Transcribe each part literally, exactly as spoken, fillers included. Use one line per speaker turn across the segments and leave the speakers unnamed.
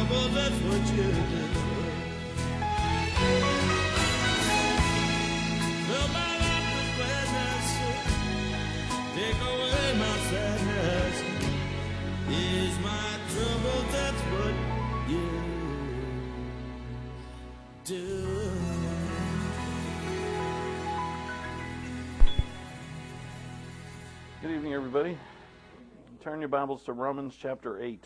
trouble, that's what you do. Fill my life with gladness, take away my sadness. Ease my trouble, that's what you do.
Good evening, everybody. Turn your Bibles to Romans chapter eight.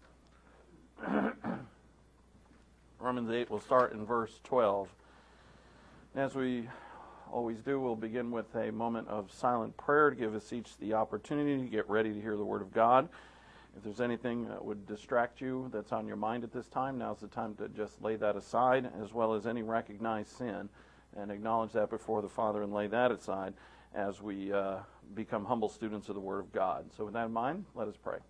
Romans eight, we'll start in verse twelve. As we always do, we'll begin with a moment of silent prayer to give us each the opportunity to get ready to hear the Word of God. If there's anything that would distract you that's on your mind at this time, now's the time to just lay that aside, as well as any recognized sin, and acknowledge that before the Father and lay that aside as we uh, become humble students of the Word of God. So with that in mind, let us pray.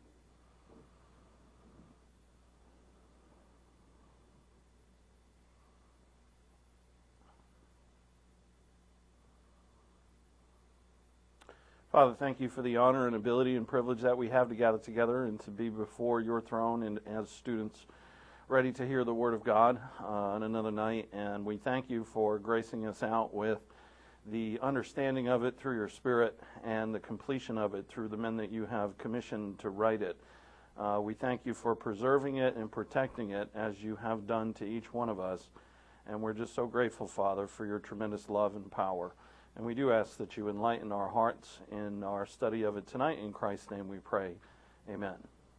Father, thank you for the honor and ability and privilege that we have to gather together and to be before your throne and as students ready to hear the Word of God uh, on another night. And we thank you for gracing us out with the understanding of it through your Spirit and the completion of it through the men that you have commissioned to write it. Uh, we thank you for preserving it and protecting it as you have done to each one of us. And we're just so grateful, Father, for your tremendous love and power. And we do ask that you enlighten our hearts in our study of it tonight. In Christ's name we pray. Amen.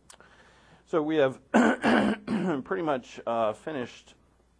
So we have pretty much uh, finished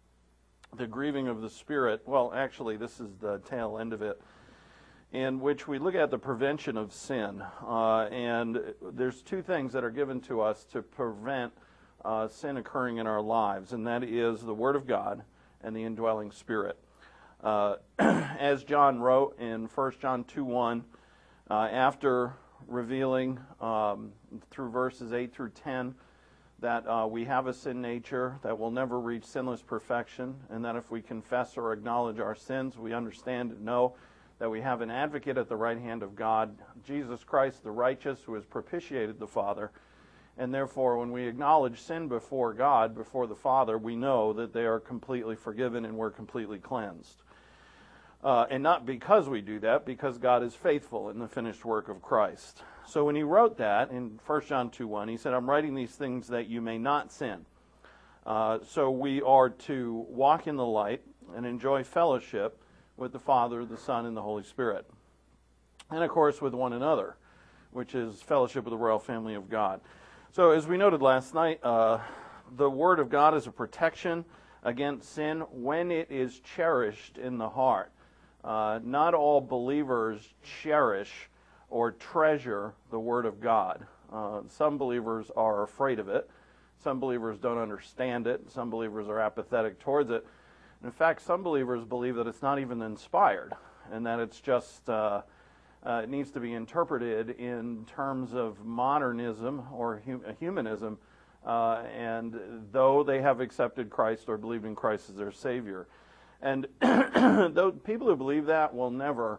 the grieving of the Spirit. Well, actually, this is the tail end of it, in which we look at the prevention of sin. Uh, and there's two things that are given to us to prevent uh, sin occurring in our lives, and that is the Word of God and the indwelling Spirit. Uh, as John wrote in First John two one, uh, after revealing um, through verses eight through ten that uh, we have a sin nature, that will never reach sinless perfection, and that if we confess or acknowledge our sins, we understand and know that we have an advocate at the right hand of God, Jesus Christ the righteous, who has propitiated the Father. And therefore, when we acknowledge sin before God, before the Father, we know that they are completely forgiven and we're completely cleansed. Uh, and not because we do that, because God is faithful in the finished work of Christ. So when he wrote that in First John two one, he said, I'm writing these things that you may not sin. Uh, so we are to walk in the light and enjoy fellowship with the Father, the Son, and the Holy Spirit. And of course with one another, which is fellowship with the royal family of God. So as we noted last night, uh, the Word of God is a protection against sin when it is cherished in the heart. Uh, not all believers cherish or treasure the Word of God. Uh, some believers are afraid of it. Some believers don't understand it. Some believers are apathetic towards it. In fact, some believers believe that it's not even inspired and that it's just uh, uh, it needs to be interpreted in terms of modernism or hum- humanism. Uh, and though they have accepted Christ or believed in Christ as their Savior. And those people who believe that will never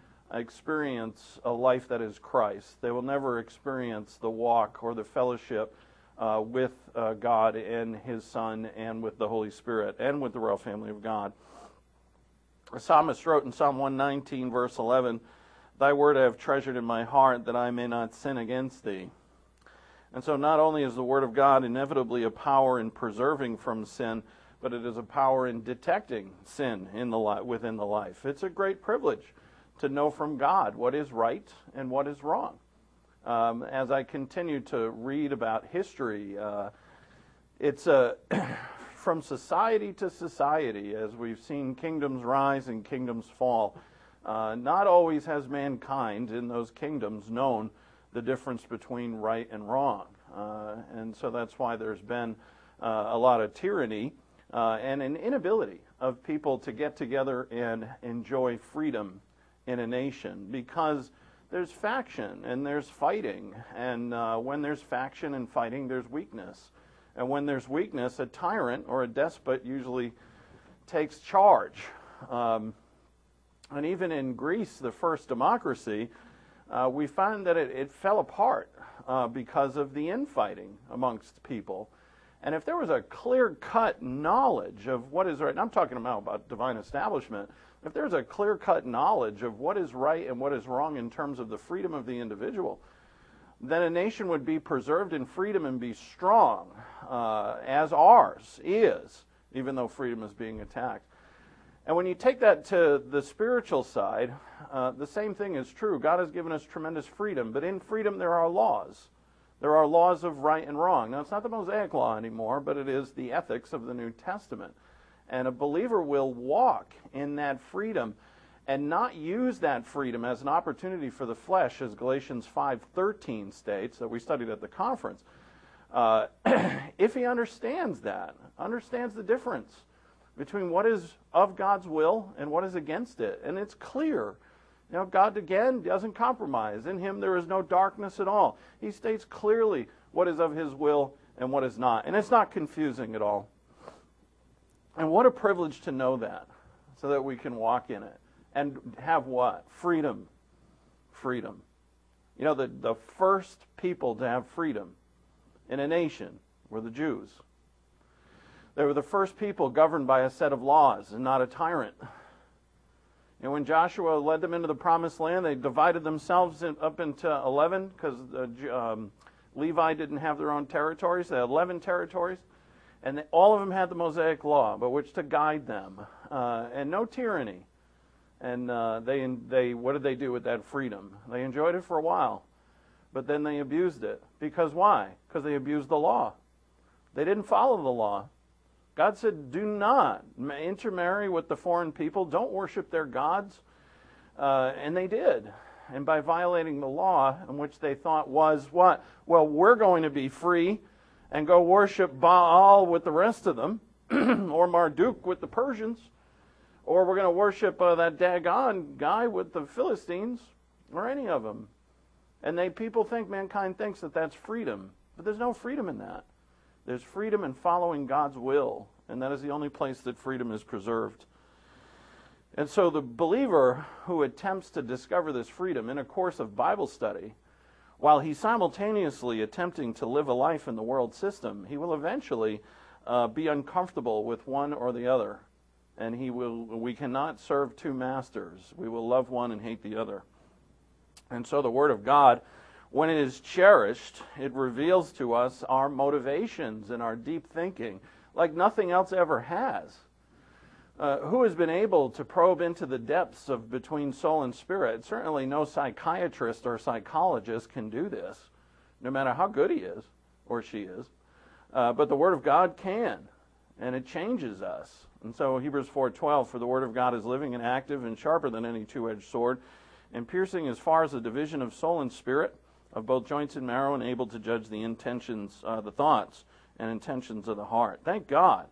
experience a life that is Christ. They will never experience the walk or the fellowship uh, with uh, God and His Son and with the Holy Spirit and with the royal family of God. The psalmist wrote in Psalm one nineteen, verse eleven, Thy word I have treasured in my heart that I may not sin against Thee. And so not only is the Word of God inevitably a power in preserving from sin, but it is a power in detecting sin in the li- within the life. It's a great privilege to know from God what is right and what is wrong. Um, as I continue to read about history, uh, it's a, from society to society, as we've seen kingdoms rise and kingdoms fall, uh, not always has mankind in those kingdoms known the difference between right and wrong. Uh, and so that's why there's been uh, a lot of tyranny uh, and an inability of people to get together and enjoy freedom in a nation, because there's faction and there's fighting. And uh, when there's faction and fighting, there's weakness. And when there's weakness, a tyrant or a despot usually takes charge. Um, and even in Greece, the first democracy, Uh, we find that it, it fell apart uh, because of the infighting amongst people. And if there was a clear-cut knowledge of what is right, and I'm talking about, about divine establishment, if there's a clear-cut knowledge of what is right and what is wrong in terms of the freedom of the individual, then a nation would be preserved in freedom and be strong, uh, as ours is, even though freedom is being attacked. And when you take that to the spiritual side, uh, the same thing is true. God has given us tremendous freedom, but in freedom there are laws. There are laws of right and wrong. Now, it's not the Mosaic Law anymore, but it is the ethics of the New Testament. And a believer will walk in that freedom and not use that freedom as an opportunity for the flesh, as Galatians five thirteen states, that we studied at the conference. Uh, if he understands that, understands the difference between what is of God's will and what is against it. And it's clear. You know, God, again, doesn't compromise. In him there is no darkness at all. He states clearly what is of his will and what is not. And it's not confusing at all. And what a privilege to know that, so that we can walk in it. And have what? Freedom. Freedom. You know, the, the first people to have freedom in a nation were the Jews. They were the first people governed by a set of laws and not a tyrant. And when Joshua led them into the promised land, they divided themselves in, up into eleven, because uh, um, Levi didn't have their own territories. They had eleven territories. And they, all of them had the Mosaic Law by which to guide them. Uh, and no tyranny. And uh, they, they, what did they do with that freedom? They enjoyed it for a while. But then they abused it. Because why? Because they abused the law. They didn't follow the law. God said, do not intermarry with the foreign people. Don't worship their gods. Uh, and they did. And by violating the law, in which they thought was what? Well, we're going to be free and go worship Baal with the rest of them, or Marduk with the Persians, or we're going to worship uh, that Dagon guy with the Philistines, or any of them. And they people think, mankind thinks that that's freedom. But there's no freedom in that. There's freedom in following God's will, and that is the only place that freedom is preserved. And so the believer who attempts to discover this freedom in a course of Bible study, while he's simultaneously attempting to live a life in the world system, he will eventually uh, be uncomfortable with one or the other. And he will. We cannot serve two masters. We will love one and hate the other. And so the Word of God, when it is cherished, it reveals to us our motivations and our deep thinking like nothing else ever has. Uh, who has been able to probe into the depths of between soul and spirit? Certainly no psychiatrist or psychologist can do this, no matter how good he is or she is. Uh, but the Word of God can, and it changes us. And so Hebrews four twelve, for the Word of God is living and active and sharper than any two-edged sword, and piercing as far as the division of soul and spirit, of both joints and marrow, and able to judge the intentions, uh, the thoughts and intentions of the heart. Thank God.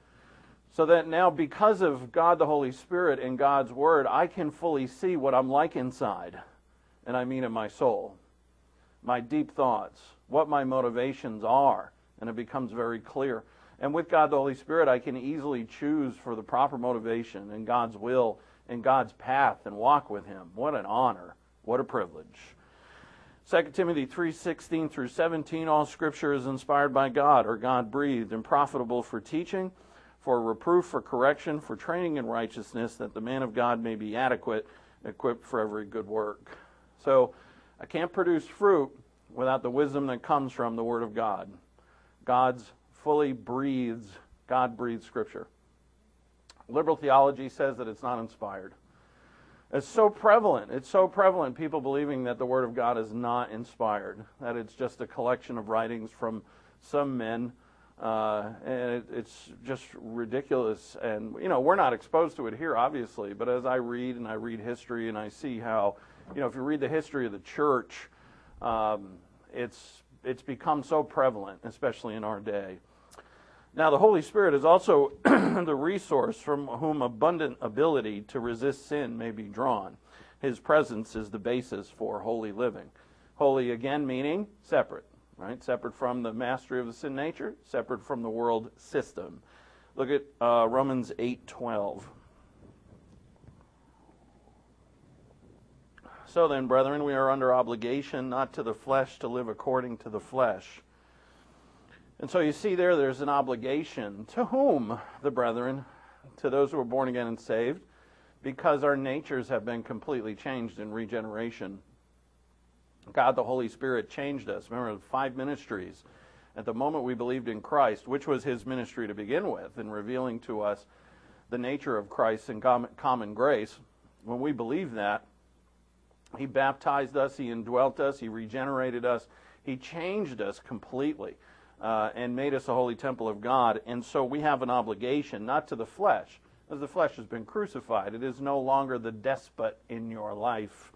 So that now, because of God the Holy Spirit and God's Word, I can fully see what I'm like inside, and I mean in my soul, my deep thoughts, what my motivations are, and it becomes very clear. And with God the Holy Spirit, I can easily choose for the proper motivation and God's will and God's path and walk with Him. What an honor. What a privilege. Second Timothy three sixteen through seventeen, all Scripture is inspired by God, or God-breathed, and profitable for teaching, for reproof, for correction, for training in righteousness, that the man of God may be adequate, equipped for every good work. So I can't produce fruit without the wisdom that comes from the Word of God. God's fully breathes, God-breathed Scripture. Liberal theology says that it's not inspired. It's so prevalent. It's so prevalent, people believing that the Word of God is not inspired, that it's just a collection of writings from some men. Uh, and it, it's just ridiculous. And, you know, we're not exposed to it here, obviously, but as I read and I read history and I see how, you know, if you read the history of the church, um, it's it's become so prevalent, especially in our day. Now, the Holy Spirit is also the resource from whom abundant ability to resist sin may be drawn. His presence is the basis for holy living. Holy, again, meaning separate, right? Separate from the mastery of the sin nature, separate from the world system. Look at uh, Romans eight twelve. So then, brethren, we are under obligation, not to the flesh, to live according to the flesh. And so you see there, there's an obligation. To whom? The brethren, to those who are born again and saved, because our natures have been completely changed in regeneration. God the Holy Spirit changed us. Remember the five ministries. At the moment we believed in Christ, which was his ministry to begin with, in revealing to us the nature of Christ and common grace, when we believed that, he baptized us, he indwelt us, he regenerated us, he changed us completely uh, and made us a holy temple of God. And so we have an obligation, not to the flesh, as the flesh has been crucified. It is no longer the despot in your life.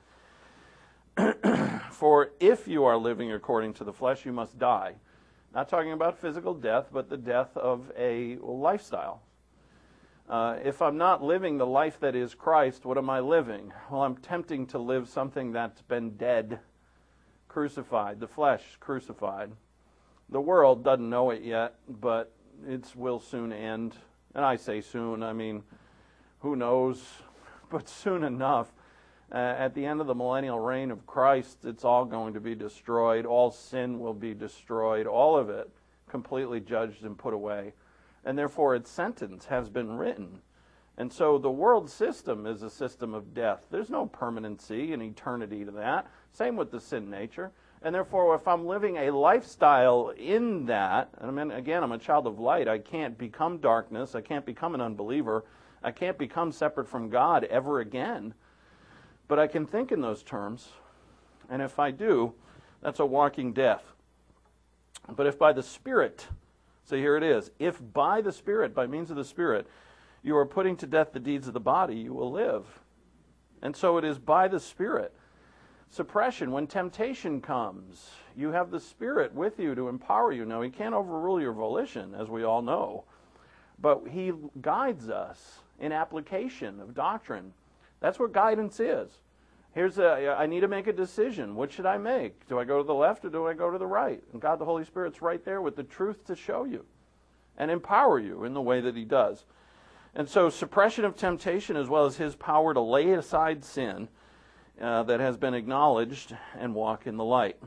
For if you are living according to the flesh, you must die. Not talking about physical death, but the death of a lifestyle. Uh, if I'm not living the life that is Christ, what am I living? Well, I'm tempting to live something that's been dead, crucified, the flesh crucified. The world doesn't know it yet, but it will soon end. And I say soon, I mean, who knows? But soon enough. Uh, at the end of the millennial reign of Christ, it's all going to be destroyed. All sin will be destroyed. All of it completely judged and put away. And therefore its sentence has been written. And so the world system is a system of death. There's no permanency and eternity to that. Same with the sin nature. And therefore if I'm living a lifestyle in that, and I mean, again, I'm a child of light. I can't become darkness. I can't become an unbeliever. I can't become separate from God ever again. But I can think in those terms, and if I do, that's a walking death. But if by the Spirit, so here it is, if by the Spirit, by means of the Spirit, you are putting to death the deeds of the body, you will live. And so it is by the Spirit. Suppression, when temptation comes, you have the Spirit with you to empower you. Now, he can't overrule your volition, as we all know, but he guides us in application of doctrine. That's what guidance is. Here's a, I need to make a decision. What should I make? Do I go to the left or do I go to the right? And God the Holy Spirit's right there with the truth to show you and empower you in the way that he does. And so suppression of temptation, as well as his power to lay aside sin uh, that has been acknowledged and walk in the light.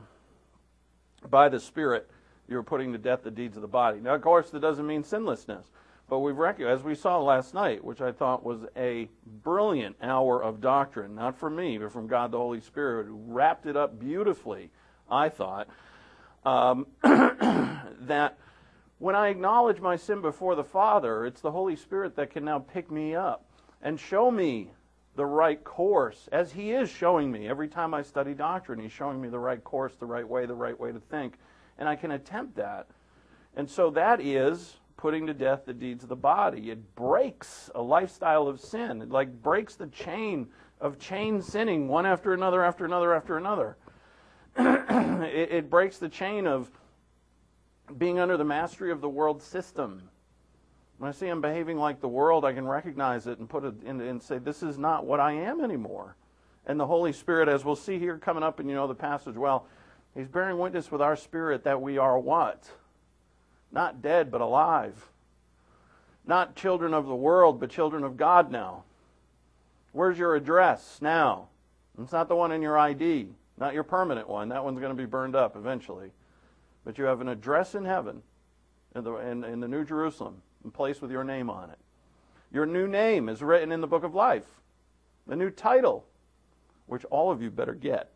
By the Spirit, you're putting to death the deeds of the body. Now, of course, that doesn't mean sinlessness. But we've recognized, as we saw last night, which I thought was a brilliant hour of doctrine, not from me, but from God the Holy Spirit, who wrapped it up beautifully, I thought, um, that when I acknowledge my sin before the Father, it's the Holy Spirit that can now pick me up and show me the right course, as he is showing me. Every time I study doctrine, he's showing me the right course, the right way, the right way to think, and I can attempt that. And so that is putting to death the deeds of the body. It breaks a lifestyle of sin. It like breaks the chain of chain sinning, one after another, after another, after another. it, it breaks the chain of being under the mastery of the world system. When I see I'm behaving like the world, I can recognize it and put it in and say, this is not what I am anymore. And the Holy Spirit, as we'll see here coming up, and you know the passage well, he's bearing witness with our spirit that we are what? Not dead, but alive. Not children of the world, but children of God now. Where's your address now? It's not the one in your I D, not your permanent one. That one's going to be burned up eventually. But you have an address in heaven, in the, in, in the New Jerusalem, a place with your name on it. Your new name is written in the book of life. The new title, which all of you better get.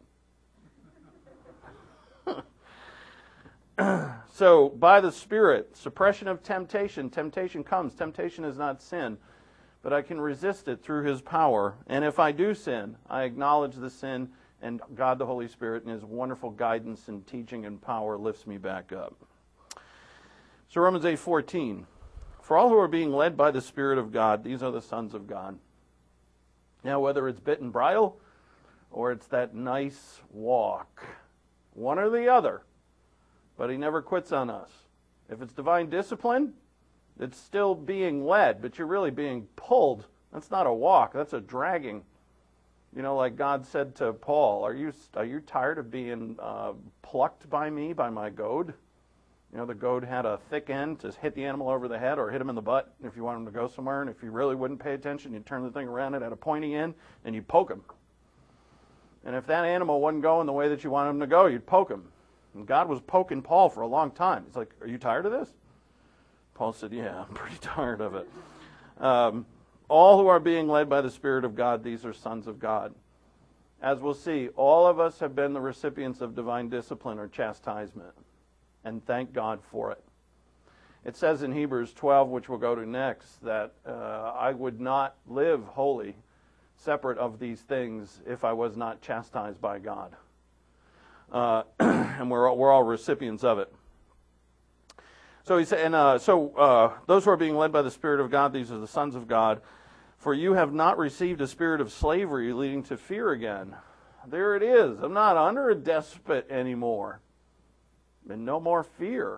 So, by the Spirit, suppression of temptation. Temptation comes. Temptation is not sin, but I can resist it through his power. And if I do sin, I acknowledge the sin, and God the Holy Spirit, in his wonderful guidance and teaching and power, lifts me back up. So, Romans eight fourteen. For all who are being led by the Spirit of God, these are the sons of God. Now, whether it's bit and bridle, or it's that nice walk, one or the other, but he never quits on us. If it's divine discipline, it's still being led, but you're really being pulled. That's not a walk, that's a dragging. You know, like God said to Paul, are you are you tired of being uh, plucked by me, by my goad? You know, the goad had a thick end to hit the animal over the head or hit him in the butt if you want him to go somewhere, and if you really wouldn't pay attention, you'd turn the thing around, it had a pointy end, and you'd poke him. And if that animal wasn't going the way that you wanted him to go, you'd poke him. And God was poking Paul for a long time. He's like, are you tired of this? Paul said, yeah, I'm pretty tired of it. Um, all who are being led by the Spirit of God, these are sons of God. As we'll see, all of us have been the recipients of divine discipline or chastisement. And thank God for it. It says in Hebrews twelve, which we'll go to next, that uh, I would not live holy, separate of these things, if I was not chastised by God. Uh, and we're all, we're all recipients of it. So he said, and uh, so uh, those who are being led by the Spirit of God, these are the sons of God. For you have not received a spirit of slavery leading to fear again. There it is. I'm not under a despot anymore. And no more fear.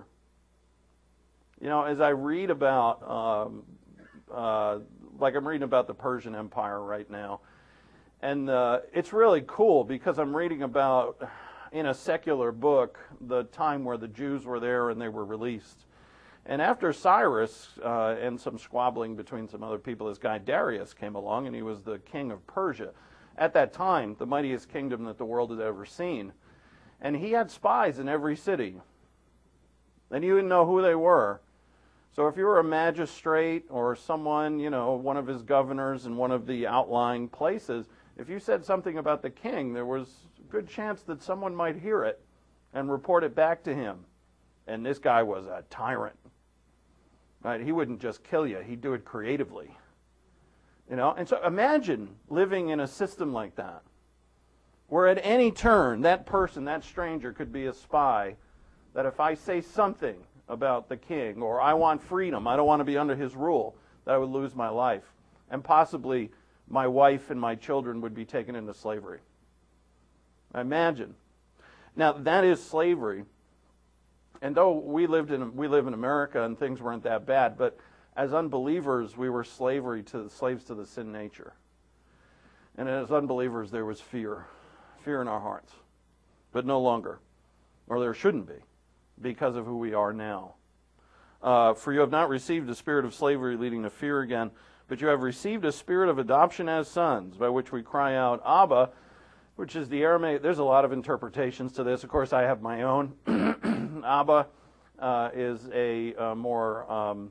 You know, as I read about, um, uh, like I'm reading about the Persian Empire right now, and uh, it's really cool because I'm reading about, in a secular book, the time where the Jews were there and they were released. And after Cyrus uh, and some squabbling between some other people, this guy Darius came along, and he was the king of Persia. At that time, the mightiest kingdom that the world had ever seen. And he had spies in every city. And you didn't know who they were. So if you were a magistrate or someone, you know, one of his governors in one of the outlying places, if you said something about the king, there was a good chance that someone might hear it and report it back to him. And this guy was a tyrant. Right? He wouldn't just kill you. He'd do it creatively. You know? And so imagine living in a system like that, where at any turn, that person, that stranger could be a spy, that if I say something about the king, or I want freedom, I don't want to be under his rule, that I would lose my life. And possibly my wife and my children would be taken into slavery. Imagine. Now, that is slavery. And though we lived in we live in America and things weren't that bad, but as unbelievers we were slavery to slaves to the sin nature. And as unbelievers there was fear, fear in our hearts, but no longer, or there shouldn't be, because of who we are now. Uh, For you have not received a spirit of slavery leading to fear again, but you have received a spirit of adoption as sons, by which we cry out, Abba, which is the Aramaic. There's a lot of interpretations to this. Of course, I have my own. Abba uh, is a, a more um,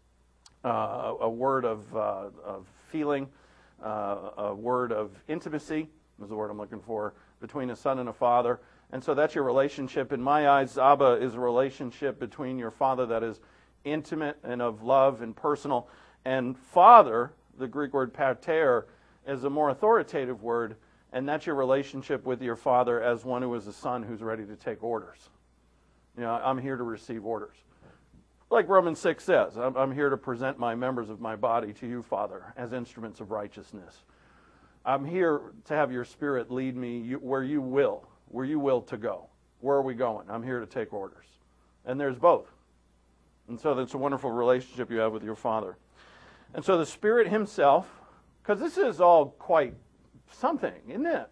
uh, a word of, uh, of feeling, uh, a word of intimacy is the word I'm looking for, between a son and a father. And so that's your relationship. In my eyes, Abba is a relationship between your father that is intimate and of love and personal. And father, the Greek word pater, is a more authoritative word, and that's your relationship with your father as one who is a son who's ready to take orders. You know, I'm here to receive orders. Like Romans six says, I'm, I'm here to present my members of my body to you, Father, as instruments of righteousness. I'm here to have your Spirit lead me where you will, where you will to go. Where are we going? I'm here to take orders. And there's both. And so that's a wonderful relationship you have with your Father. And so the Spirit himself, because this is all quite something, isn't it?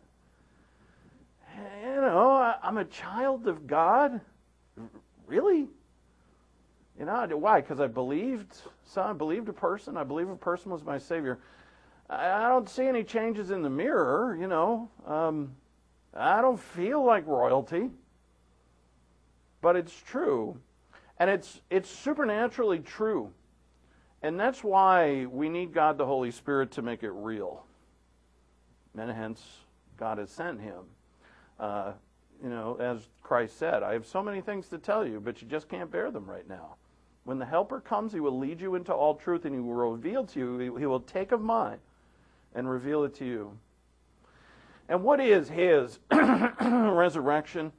You know, I'm a child of God. Really? You know, why? Because I believed, so I believed a person. I believed a person was my Savior. I don't see any changes in the mirror, you know. Um, I don't feel like royalty. But it's true. And it's it's supernaturally true. And that's why we need God the Holy Spirit to make it real. And hence, God has sent him. Uh, you know, as Christ said, I have so many things to tell you, but you just can't bear them right now. When the Helper comes, he will lead you into all truth, and he will reveal to you, he will take of mine and reveal it to you. And what is his resurrection?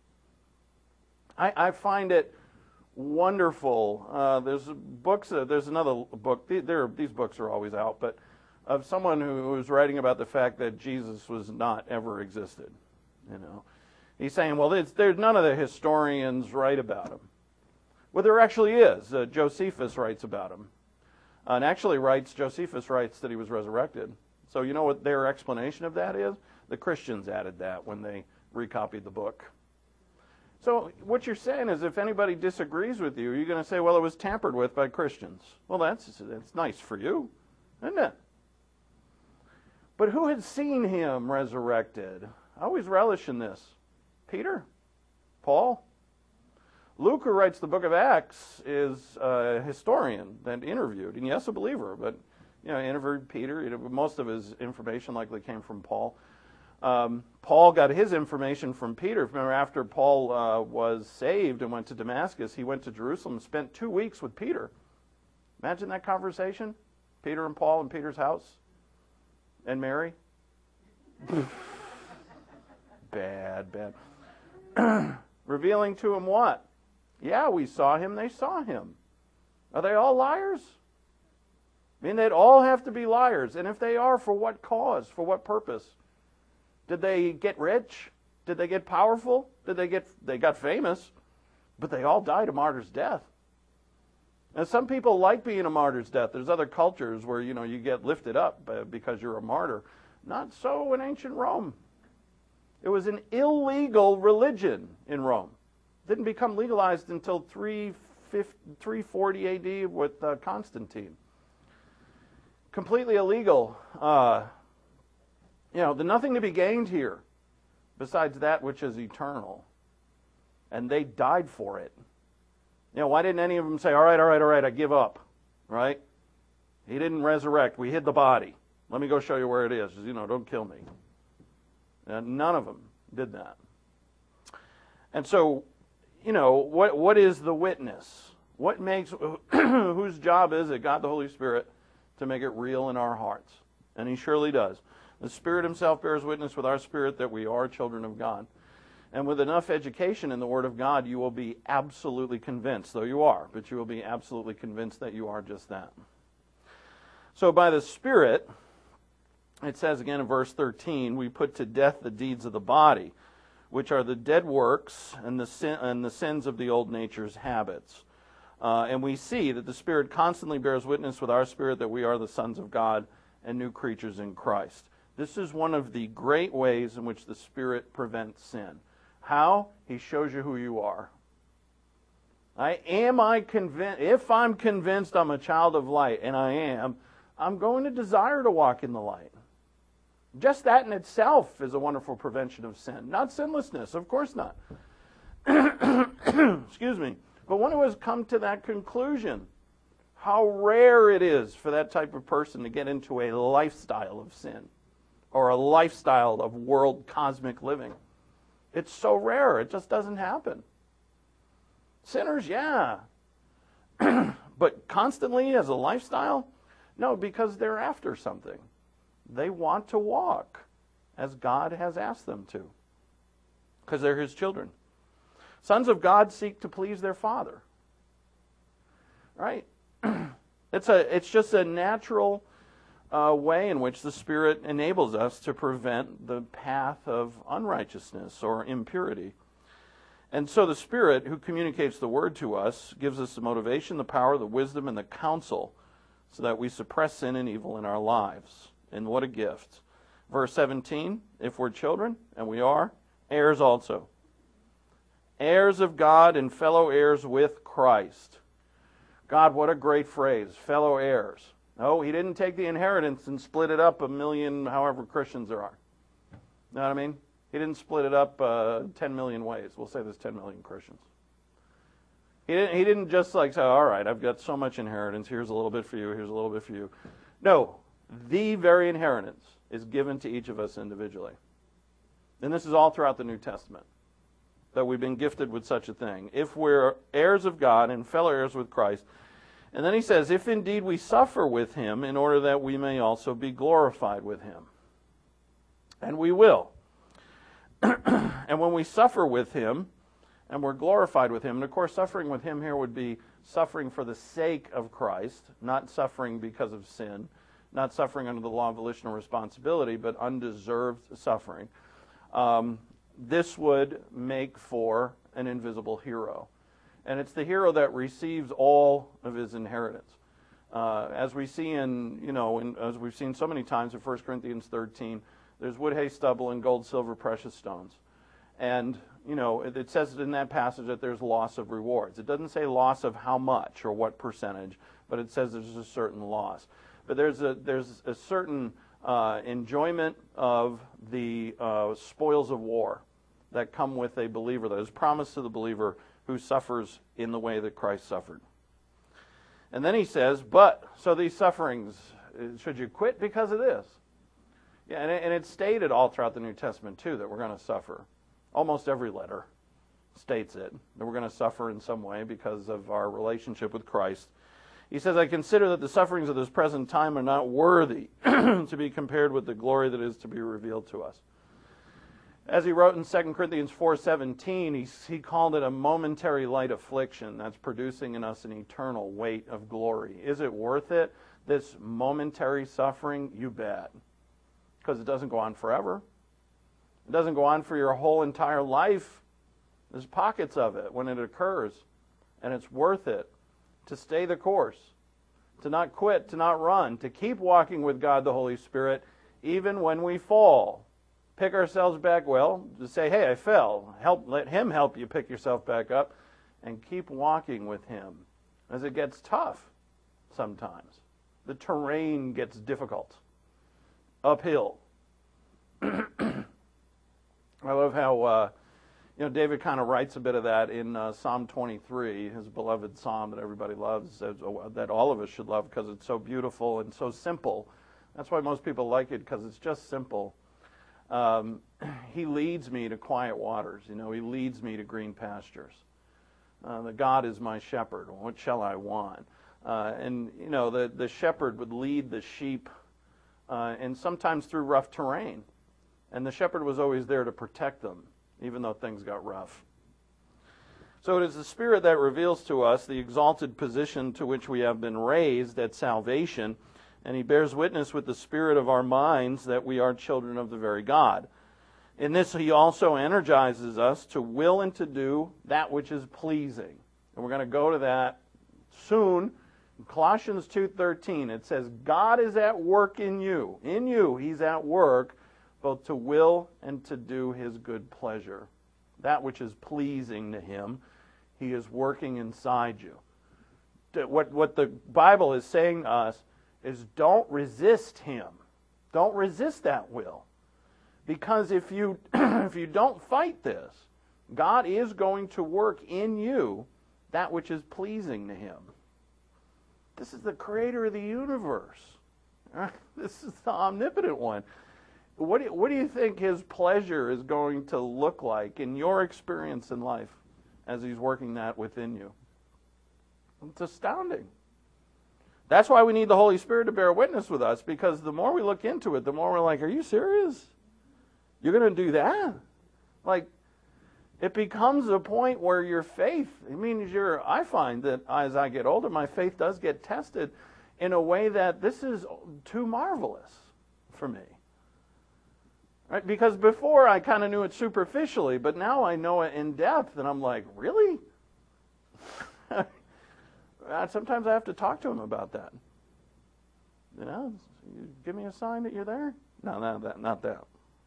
I, I find it wonderful. Uh, there's books. Uh, there's another book. There, these books are always out, but of someone who was writing about the fact that Jesus was not ever existed. You know, he's saying, well, there's, there's none of the historians write about him. Well, there actually is. Uh, Josephus writes about him, uh, and actually writes. Josephus writes that he was resurrected. So you know what their explanation of that is? The Christians added that when they recopied the book. So what you're saying is, if anybody disagrees with you, you're going to say, well, it was tampered with by Christians. Well, that's that's nice for you, isn't it? But who had seen him resurrected? I always relish in this. Peter. Paul? Luke, who writes the book of Acts, is a historian that interviewed, and yes, a believer, but you know, interviewed Peter. You know, most of his information likely came from Paul. Um, Paul got his information from Peter. Remember, after Paul uh, was saved and went to Damascus, he went to Jerusalem and spent two weeks with Peter. Imagine that conversation. Peter and Paul in Peter's house. And Mary. Bad, bad. Revealing to him what? Yeah, we saw him, they saw him. Are they all liars? I mean, they'd all have to be liars. And if they are, for what cause? For what purpose? Did they get rich? Did they get powerful? Did they get, they got famous? But they all died a martyr's death. And some people like being a martyr's death. There's other cultures where, you know, you get lifted up because you're a martyr. Not so in ancient Rome. It was an illegal religion in Rome. Didn't become legalized until three forty A D with uh, Constantine. Completely illegal. Uh, you know, there's nothing to be gained here besides that which is eternal. And they died for it. You know, why didn't any of them say, all right, all right, all right, I give up, right? He didn't resurrect. We hid the body. Let me go show you where it is. You know, don't kill me. And none of them did that. And so, you know, what what is the witness? What makes, whose job is it, God the Holy Spirit, to make it real in our hearts? And He surely does. The Spirit Himself bears witness with our spirit that we are children of God. And with enough education in the Word of God, you will be absolutely convinced, though you are, but you will be absolutely convinced that you are just that. So by the Spirit, it says again in verse thirteen, we put to death the deeds of the body, which are the dead works and the sin, and the sins of the old nature's habits. Uh, and we see that the Spirit constantly bears witness with our spirit that we are the sons of God and new creatures in Christ. This is one of the great ways in which the Spirit prevents sin. How? He shows you who you are. I am I convinced, if I'm convinced I'm a child of light, and I am, I'm going to desire to walk in the light. Just that in itself is a wonderful prevention of sin. Not sinlessness, of course not. Excuse me. But one who has come to that conclusion, how rare it is for that type of person to get into a lifestyle of sin or a lifestyle of world cosmic living. It's so rare. It just doesn't happen. Sinners, yeah. But constantly as a lifestyle? No, because they're after something. They want to walk as God has asked them to, because they're His children. Sons of God seek to please their Father. Right? It's a. It's just a natural uh, way in which the Spirit enables us to prevent the path of unrighteousness or impurity. And so the Spirit, who communicates the Word to us, gives us the motivation, the power, the wisdom, and the counsel so that we suppress sin and evil in our lives. And what a gift. Verse seventeen, if we're children, and we are, heirs also. Heirs of God and fellow heirs with Christ. God, what a great phrase, fellow heirs. No, He didn't take the inheritance and split it up a million, however Christians there are. Know what I mean? He didn't split it up uh, ten million ways. We'll say there's ten million Christians. He didn't, he didn't just like say, all right, I've got so much inheritance, here's a little bit for you, here's a little bit for you. No, the very inheritance is given to each of us individually. And this is all throughout the New Testament, that we've been gifted with such a thing. If we're heirs of God and fellow heirs with Christ, and then he says, if indeed we suffer with Him, in order that we may also be glorified with Him. And we will. And when we suffer with Him, and we're glorified with Him, and of course suffering with Him here would be suffering for the sake of Christ, not suffering because of sin, not suffering under the law of volitional responsibility, but undeserved suffering. Um, this would make for an invisible hero. And it's the hero that receives all of his inheritance. Uh, as we see in, you know, in, as we've seen so many times in First Corinthians thirteen, there's wood, hay, stubble, and gold, silver, precious stones. And, you know, it, it says in that passage that there's loss of rewards. It doesn't say loss of how much or what percentage, but it says there's a certain loss. But there's a, there's a certain uh, enjoyment of the uh, spoils of war that come with a believer, that is promised to the believer who suffers in the way that Christ suffered. And then he says, but, so these sufferings, should you quit because of this? Yeah, and, it, and it's stated all throughout the New Testament, too, that we're going to suffer. Almost every letter states it, that we're going to suffer in some way because of our relationship with Christ. He says, I consider that the sufferings of this present time are not worthy to be compared with the glory that is to be revealed to us. As he wrote in Second Corinthians four seventeen, he, he called it a momentary light affliction that's producing in us an eternal weight of glory. Is it worth it, this momentary suffering? You bet. Because it doesn't go on forever. It doesn't go on for your whole entire life. There's pockets of it when it occurs, and it's worth it to stay the course, to not quit, to not run, to keep walking with God the Holy Spirit, even when we fall. Pick ourselves back, well, to say, hey, I fell. Help, let Him help you pick yourself back up, and keep walking with Him. As it gets tough sometimes. The terrain gets difficult. Uphill. I love how uh, you know David kind of writes a bit of that in uh, Psalm twenty-three, his beloved psalm that everybody loves, that all of us should love because it's so beautiful and so simple. That's why most people like it, because it's just simple. Um, he leads me to quiet waters. You know, He leads me to green pastures. Uh, the God is my shepherd. What shall I want? Uh, and you know, the the shepherd would lead the sheep, uh, and sometimes through rough terrain. And the shepherd was always there to protect them, even though things got rough. So it is the Spirit that reveals to us the exalted position to which we have been raised at salvation, and He bears witness with the spirit of our minds that we are children of the very God. In this He also energizes us to will and to do that which is pleasing. And we're going to go to that soon. In Colossians two thirteen, it says, God is at work in you. In you, He's at work, both to will and to do His good pleasure. That which is pleasing to Him, He is working inside you. What, what the Bible is saying to us is don't resist Him. Don't resist that will. Because if you, if you don't fight this, God is going to work in you that which is pleasing to Him. This is the creator of the universe. This is the omnipotent one. What do, you, what do you think His pleasure is going to look like in your experience in life as He's working that within you? It's astounding. That's why we need the Holy Spirit to bear witness with us, because the more we look into it, the more we're like, are you serious? You're going to do that? Like, it becomes a point where your faith, it means you're, I find that as I get older, my faith does get tested in a way that this is too marvelous for me. Right? Because before I kind of knew it superficially, but now I know it in depth, and I'm like, really? Sometimes I have to talk to Him about that. You know, you give me a sign that you're there? No, not that. Not that.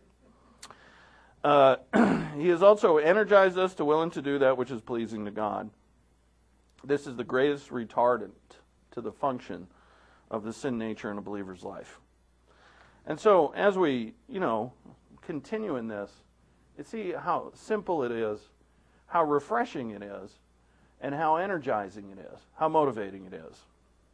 Uh, he has also energized us to will and to do that which is pleasing to God. This is the greatest retardant to the function of the sin nature in a believer's life. And so, as we, you know, continue in this, you see how simple it is, how refreshing it is, and how energizing it is, how motivating it is.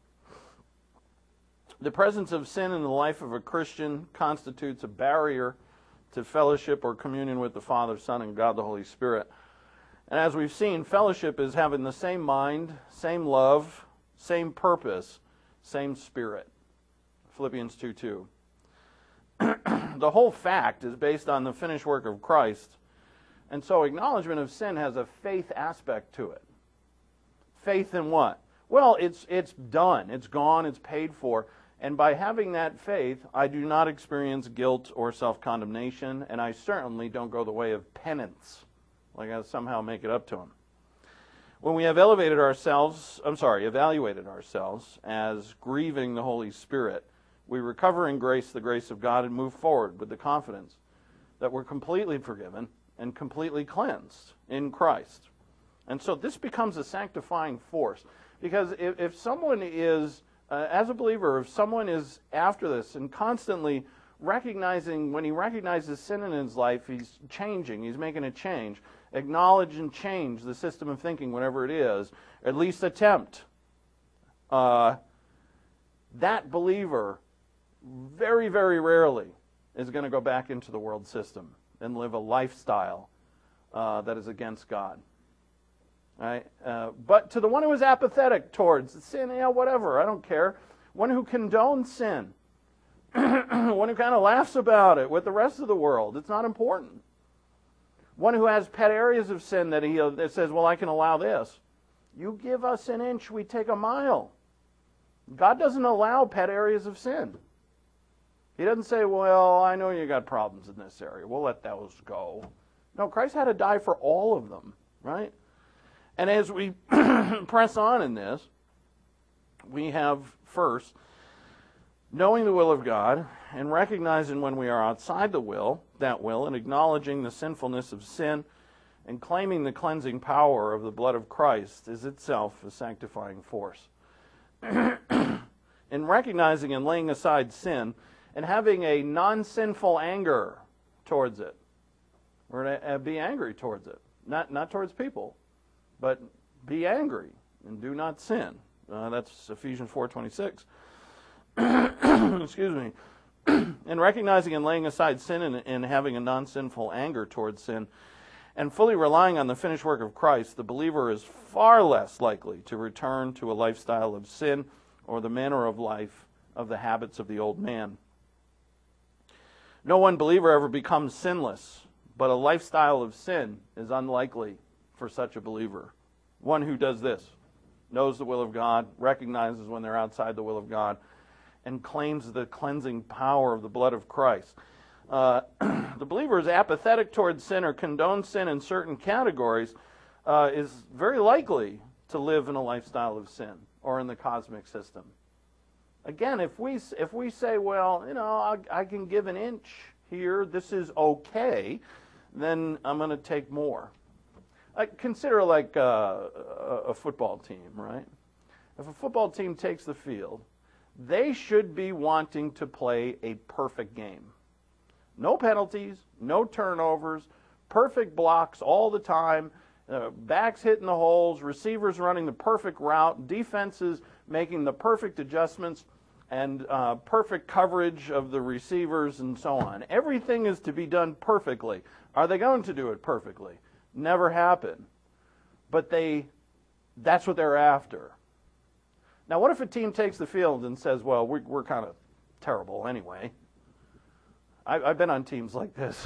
The presence of sin in the life of a Christian constitutes a barrier to fellowship or communion with the Father, Son, and God the Holy Spirit. And as we've seen, fellowship is having the same mind, same love, same purpose, same spirit. Philippians two two. The whole fact is based on the finished work of Christ, and so acknowledgement of sin has a faith aspect to it. Faith in what? Well, it's it's done, it's gone, it's paid for. And by having that faith, I do not experience guilt or self-condemnation, and I certainly don't go the way of penance, like I somehow make it up to Him. When we have elevated ourselves, I'm sorry, evaluated ourselves as grieving the Holy Spirit, we recover in grace the grace of God and move forward with the confidence that we're completely forgiven and completely cleansed in Christ. And so this becomes a sanctifying force, because if, if someone is Uh, as a believer, if someone is after this and constantly recognizing, when he recognizes sin in his life, he's changing, he's making a change. Acknowledge and change the system of thinking, whatever it is, at least attempt. Uh, that believer very, very rarely is going to go back into the world system and live a lifestyle uh, that is against God. Right? Uh, but to the one who is apathetic towards sin, yeah, whatever, I don't care. One who condones sin, one who kind of laughs about it with the rest of the world, it's not important. One who has pet areas of sin that he uh, that says, well, I can allow this. You give us an inch, we take a mile. God doesn't allow pet areas of sin. He doesn't say, well, I know you got problems in this area. We'll let those go. No, Christ had to die for all of them, right? And as we press on in this, we have first, knowing the will of God and recognizing when we are outside the will, that will, and acknowledging the sinfulness of sin and claiming the cleansing power of the blood of Christ is itself a sanctifying force. In recognizing and laying aside sin and having a non-sinful anger towards it. We're to be angry towards it. Not, not towards people, but be angry and do not sin. Uh, that's Ephesians four twenty-six. Excuse me. In recognizing and laying aside sin and, and having a non-sinful anger towards sin and fully relying on the finished work of Christ, the believer is far less likely to return to a lifestyle of sin or the manner of life of the habits of the old man. No one believer ever becomes sinless, but a lifestyle of sin is unlikely for such a believer. One who does this, knows the will of God, recognizes when they're outside the will of God, and claims the cleansing power of the blood of Christ. Uh, the believer is apathetic towards sin or condones sin in certain categories, uh, is very likely to live in a lifestyle of sin or in the cosmic system. Again, if we if we say, well, you know, I, I can give an inch here, this is okay, then I'm going to take more. I consider like uh, a, a football team, right? If a football team takes the field, they should be wanting to play a perfect game. No penalties, no turnovers, perfect blocks all the time, uh, backs hitting the holes, receivers running the perfect route, defenses making the perfect adjustments, and uh, perfect coverage of the receivers and so on. Everything is to be done perfectly. Are they going to do it perfectly? Never happen. But they, that's what they're after. Now, what if a team takes the field and says, well, we're, we're kind of terrible anyway? I, I've been on teams like this.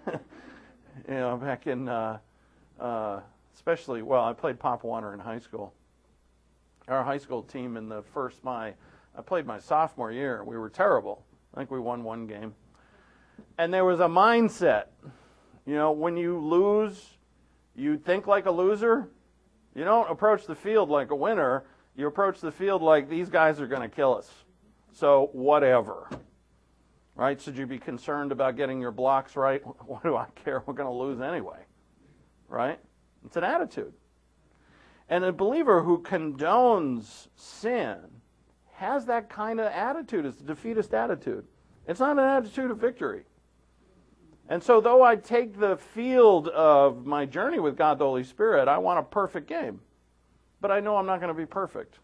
you know, back in, uh, uh, especially, well, I played Pop Warner in high school. Our high school team in the first, my, I played my sophomore year. We were terrible. I think we won one game. And there was a mindset. You know, when you lose, you think like a loser. You don't approach the field like a winner. You approach the field like these guys are going to kill us. So whatever. Right? Should you be concerned about getting your blocks right? What do I care? We're going to lose anyway. Right? It's an attitude. And a believer who condones sin has that kind of attitude. It's a defeatist attitude. It's not an attitude of victory. And so though I take the field of my journey with God the Holy Spirit, I want a perfect game. But I know I'm not going to be perfect.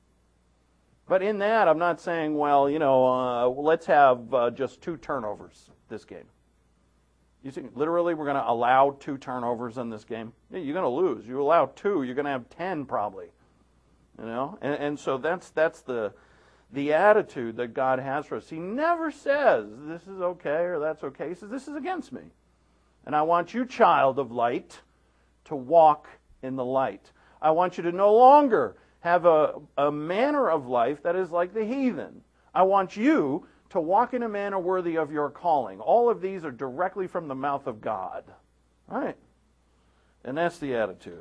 But in that, I'm not saying, well, you know, uh, let's have uh, just two turnovers this game. You think literally we're going to allow two turnovers in this game? Yeah, you're going to lose. You allow two, you're going to have ten probably. You know, and, and so that's that's the the attitude that God has for us. He never says this is okay or that's okay. He says this is against me, and I want you, child of light, to walk in the light. I want you to no longer have a, a manner of life that is like the heathen. I want you to walk in a manner worthy of your calling. All of these are directly from the mouth of God. All right? And that's the attitude.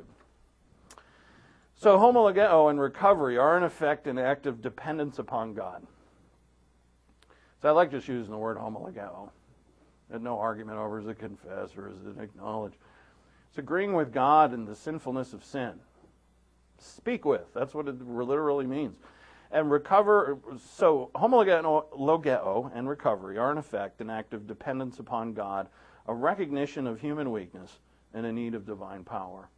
So homologeo and recovery are in effect an act of dependence upon God. So I like just using the word homologeo. There's no argument over is it confess or is it acknowledge. It's agreeing with God in the sinfulness of sin. Speak with. That's what it literally means. And recover, so homologeo and recovery are in effect an act of dependence upon God, a recognition of human weakness, and a need of divine power.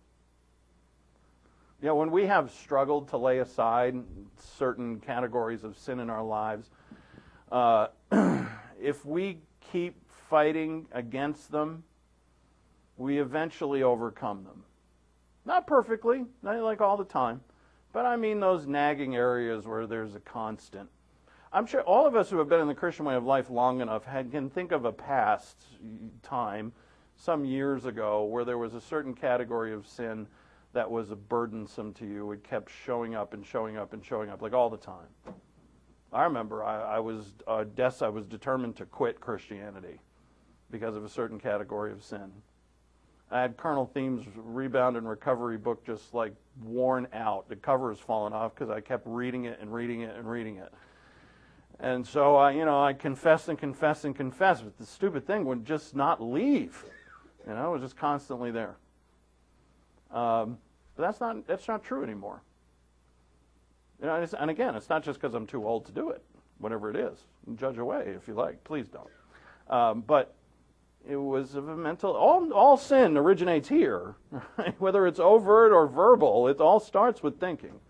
You know, when we have struggled to lay aside certain categories of sin in our lives, uh, if we keep fighting against them, we eventually overcome them. Not perfectly, not like all the time, but I mean those nagging areas where there's a constant. I'm sure all of us who have been in the Christian way of life long enough had, can think of a past time, some years ago, where there was a certain category of sin that was burdensome to you. It kept showing up and showing up and showing up, like all the time. I remember I, I was uh, des- I was determined to quit Christianity because of a certain category of sin. I had Colonel Thiem's Rebound and Recovery book just like worn out. The cover has fallen off because I kept reading it and reading it and reading it. And so, I, you know, I confessed and confessed and confessed, but the stupid thing would just not leave. You know, it was just constantly there. Um, but that's not that's not true anymore. You know, and, it's, and again, it's not just because I'm too old to do it. Whatever it is, judge away if you like. Please don't. Um, but it was of a mental. All all sin originates here, right? Whether it's overt or verbal. It all starts with thinking,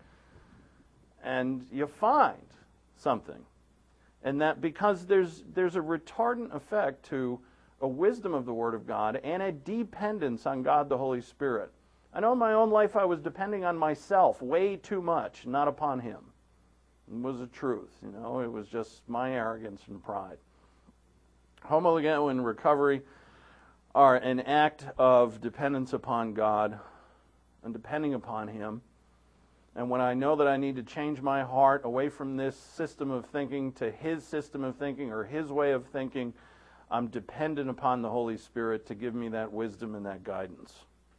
and you find something, and that because there's there's a retardant effect to a wisdom of the Word of God and a dependence on God the Holy Spirit. I know in my own life I was depending on myself way too much, not upon Him. It was the truth, you know. It was just my arrogance and pride. Homologeo and recovery are an act of dependence upon God and depending upon Him. And when I know that I need to change my heart away from this system of thinking to His system of thinking or His way of thinking, I'm dependent upon the Holy Spirit to give me that wisdom and that guidance.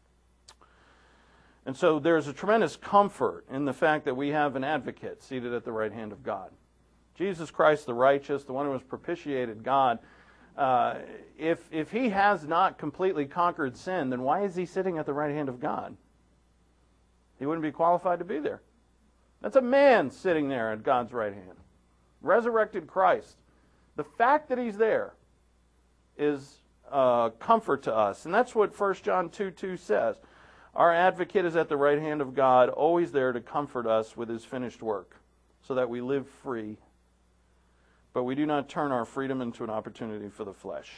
And so there's a tremendous comfort in the fact that we have an advocate seated at the right hand of God. Jesus Christ the righteous, the one who has propitiated God, uh, if, if He has not completely conquered sin, then why is He sitting at the right hand of God? He wouldn't be qualified to be there. That's a man sitting there at God's right hand. Resurrected Christ. The fact that He's there is uh, comfort to us. And that's what First John two two says. Our advocate is at the right hand of God, always there to comfort us with His finished work, so that we live free, but we do not turn our freedom into an opportunity for the flesh.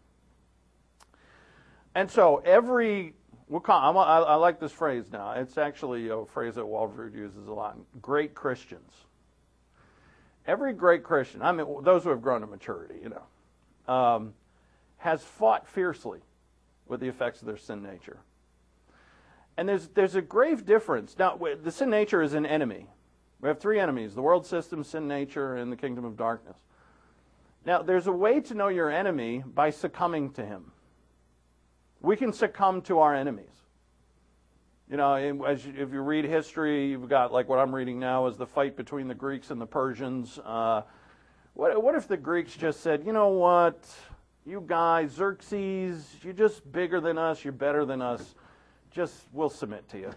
And so every, we'll call, I, I like this phrase now. It's actually a phrase that Walvoord uses a lot. Great Christians. Every great Christian, I mean, those who have grown to maturity, you know, um, has fought fiercely with the effects of their sin nature. And there's there's a grave difference. Now, the sin nature is an enemy. We have three enemies: the world system, sin nature, and the kingdom of darkness. Now, there's a way to know your enemy by succumbing to him. We can succumb to our enemies. You know, as you, if you read history, you've got, like what I'm reading now, is the fight between the Greeks and the Persians. Uh, what, what if the Greeks just said, you know what, you guys, Xerxes, you're just bigger than us, you're better than us, just, we'll submit to you.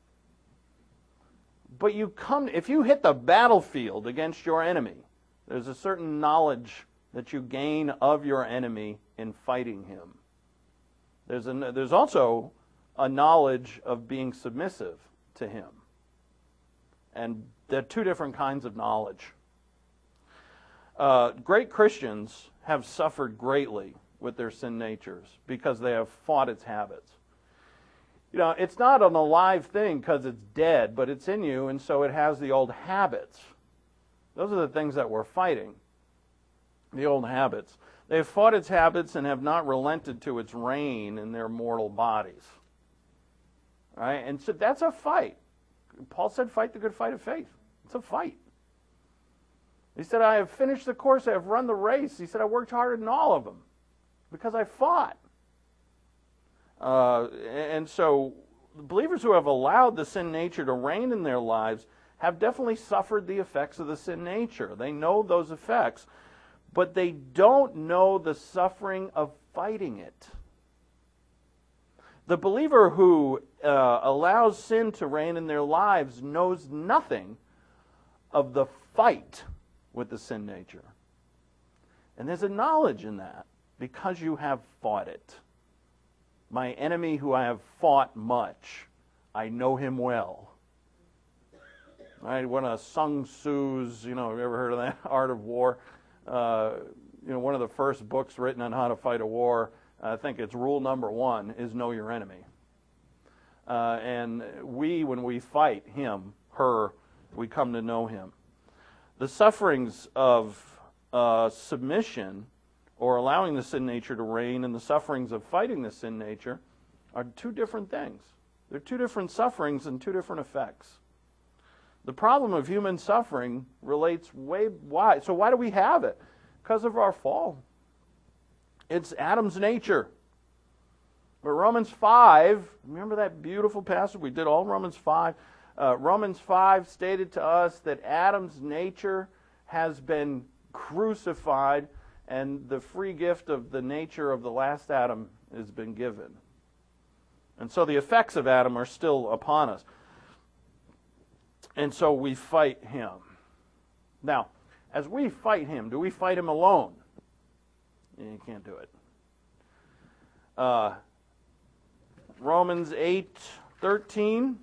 But you come, if you hit the battlefield against your enemy, there's a certain knowledge that you gain of your enemy in fighting him. There's, a, there's also a knowledge of being submissive to him. And there are two different kinds of knowledge. Uh, great Christians have suffered greatly with their sin natures because they have fought its habits. You know, it's not an alive thing because it's dead, but it's in you, and so it has the old habits. Those are the things that we're fighting, the old habits. They have fought its habits and have not relented to its reign in their mortal bodies. Right? And so that's a fight. Paul said, fight the good fight of faith. It's a fight. He said, I have finished the course, I have run the race. He said, I worked harder than all of them because I fought. Uh, and so believers who have allowed the sin nature to reign in their lives have definitely suffered the effects of the sin nature. They know those effects, but they don't know the suffering of fighting it. The believer who uh, allows sin to reign in their lives knows nothing of the fight with the sin nature. And there's a knowledge in that because you have fought it. My enemy who I have fought much, I know him well. Right? One of Sun Tzu's, you know, have you ever heard of that? Art of War. Uh, you know, one of the first books written on how to fight a war, I think it's rule number one, is know your enemy. Uh, and we, when we fight him, her, we come to know him. The sufferings of uh, submission, or allowing the sin nature to reign, and the sufferings of fighting the sin nature are two different things. They're two different sufferings and two different effects. The problem of human suffering relates way why. So why do we have it? Because of our fall. It's Adam's nature. But Romans five, remember that beautiful passage? We did all Romans five. Uh, Romans five stated to us that Adam's nature has been crucified, and the free gift of the nature of the last Adam has been given. And so the effects of Adam are still upon us. And so we fight him. Now, as we fight him, do we fight him alone? You can't do it. Uh, Romans eight thirteen.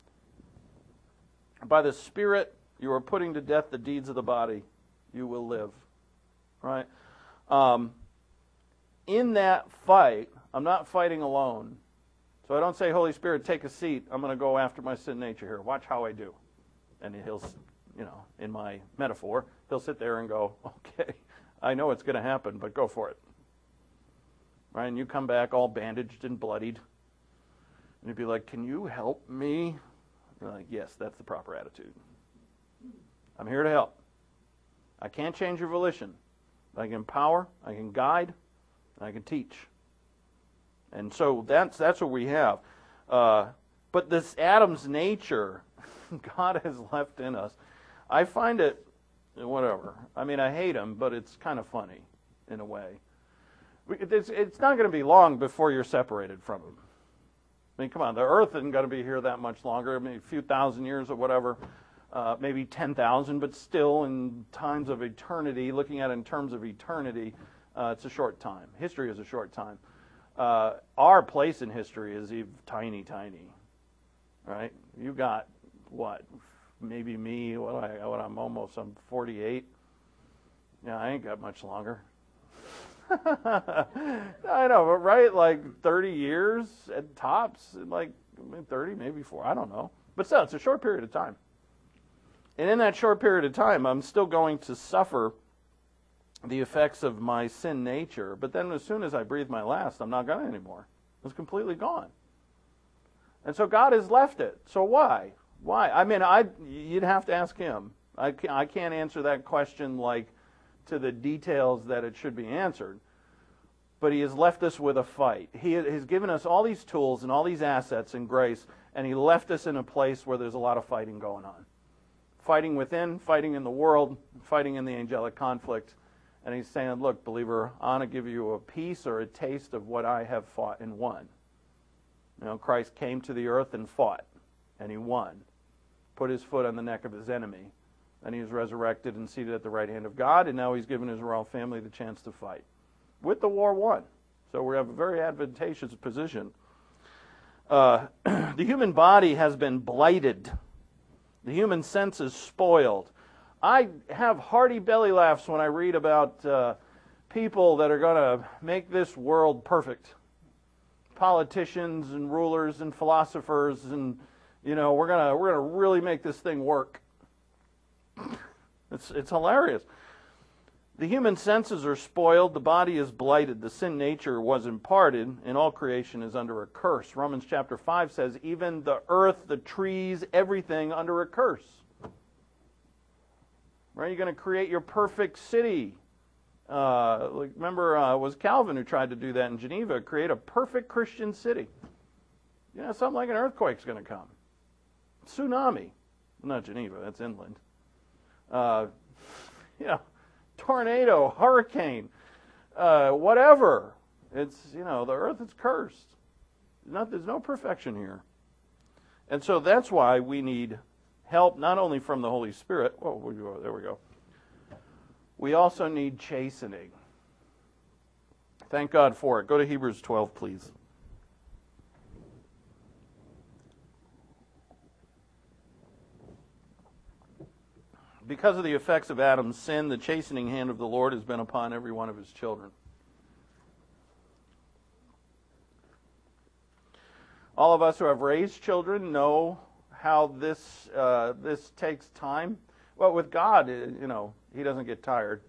By the Spirit you are putting to death the deeds of the body. You will live. Right? Um, in that fight, I'm not fighting alone. So I don't say, Holy Spirit, take a seat. I'm going to go after my sin nature here. Watch how I do. And he'll, you know, in my metaphor, he'll sit there and go, okay, I know it's going to happen, but go for it. Right? And you come back all bandaged and bloodied. And you'd be like, can you help me? You're like, yes, that's the proper attitude. I'm here to help. I can't change your volition. I can empower, I can guide, and I can teach. And so that's that's what we have. Uh, but this Adam's nature, God has left in us. I find it, whatever. I mean, I hate him, but it's kind of funny in a way. It's, it's not going to be long before you're separated from him. I mean, come on, the earth isn't going to be here that much longer. I mean, a few thousand years or whatever. Uh, maybe ten thousand, but still in times of eternity, looking at it in terms of eternity, uh, it's a short time. History is a short time. Uh, our place in history is even tiny, tiny, right? You got, what, maybe me, what, I, what I'm almost, I'm forty-eight. Yeah, I ain't got much longer. I know, but right, like thirty years at tops, like thirty, maybe four, I don't know. But still, it's a short period of time. And in that short period of time, I'm still going to suffer the effects of my sin nature. But then as soon as I breathe my last, I'm not going to anymore. It's completely gone. And so God has left it. So why? Why? I mean, I you'd have to ask him. I can't, I can't answer that question like to the details that it should be answered. But he has left us with a fight. He has given us all these tools and all these assets and grace, and he left us in a place where there's a lot of fighting going on. Fighting within, fighting in the world, fighting in the angelic conflict. And he's saying, look, believer, I want to give you a piece or a taste of what I have fought and won. You know, Christ came to the earth and fought, and he won. Put his foot on the neck of his enemy. And he was resurrected and seated at the right hand of God, and now he's given his royal family the chance to fight. With the war won. So we have a very advantageous position. Uh, the human body has been blighted. The human sense is spoiled. I have hearty belly laughs when I read about uh, people that are going to make this world perfect. Politicians and rulers and philosophers, and you know, we're gonna we're gonna really make this thing work. It's it's hilarious. The human senses are spoiled. The body is blighted. The sin nature was imparted, and all creation is under a curse. Romans chapter five says, even the earth, the trees, everything under a curse. Right? You're going to create your perfect city. Uh, like, remember, uh, it was Calvin who tried to do that in Geneva, create a perfect Christian city. You know, something like an earthquake's going to come. Tsunami. Not Geneva, that's inland. Uh, you know, tornado, hurricane, uh, whatever. It's, you know, the earth is cursed. Not, there's no perfection here. And so that's why we need help not only from the Holy Spirit. Oh, there we go. We also need chastening. Thank God for it. Go to Hebrews twelve, please. Because of the effects of Adam's sin, the chastening hand of the Lord has been upon every one of his children. All of us who have raised children know how this uh, this takes time. Well, with God, you know, he doesn't get tired.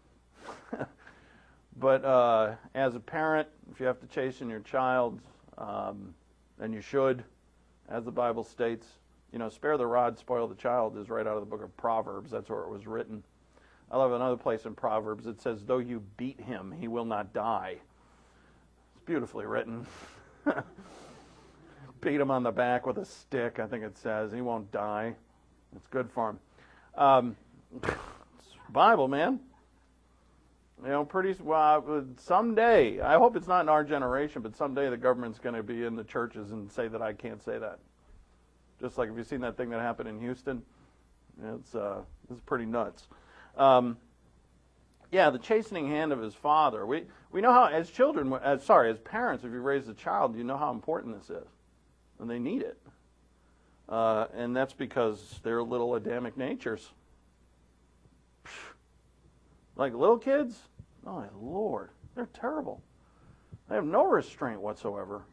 But uh, as a parent, if you have to chasten your child, um, and you should, as the Bible states, you know, spare the rod, spoil the child is right out of the book of Proverbs. That's where it was written. I love another place in Proverbs. It says, though you beat him, he will not die. It's beautifully written. Beat him on the back with a stick, I think it says. He won't die. It's good for him. Um, it's Bible, man. You know, pretty well, someday, I hope it's not in our generation, but someday the government's going to be in the churches and say that I can't say that. Just like, have you seen that thing that happened in Houston? It's uh, it's pretty nuts. Um, yeah, the chastening hand of his father. We we know how, as children, as, sorry, as parents, if you raise a child, you know how important this is. And they need it. Uh, and that's because they're little Adamic natures. Like little kids, oh my Lord, they're terrible. They have no restraint whatsoever.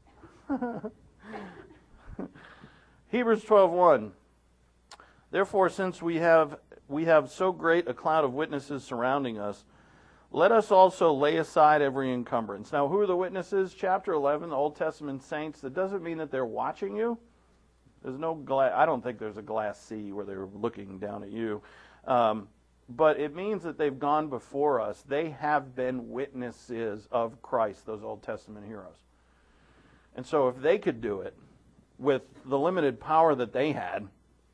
Hebrews twelve one. Therefore, since we have we have so great a cloud of witnesses surrounding us, let us also lay aside every encumbrance. Now, who are the witnesses? Chapter eleven, the Old Testament saints. That doesn't mean that they're watching you. There's no glass. I don't think there's a glass sea where they're looking down at you. Um, but it means that they've gone before us. They have been witnesses of Christ, those Old Testament heroes. And so if they could do it with the limited power that they had,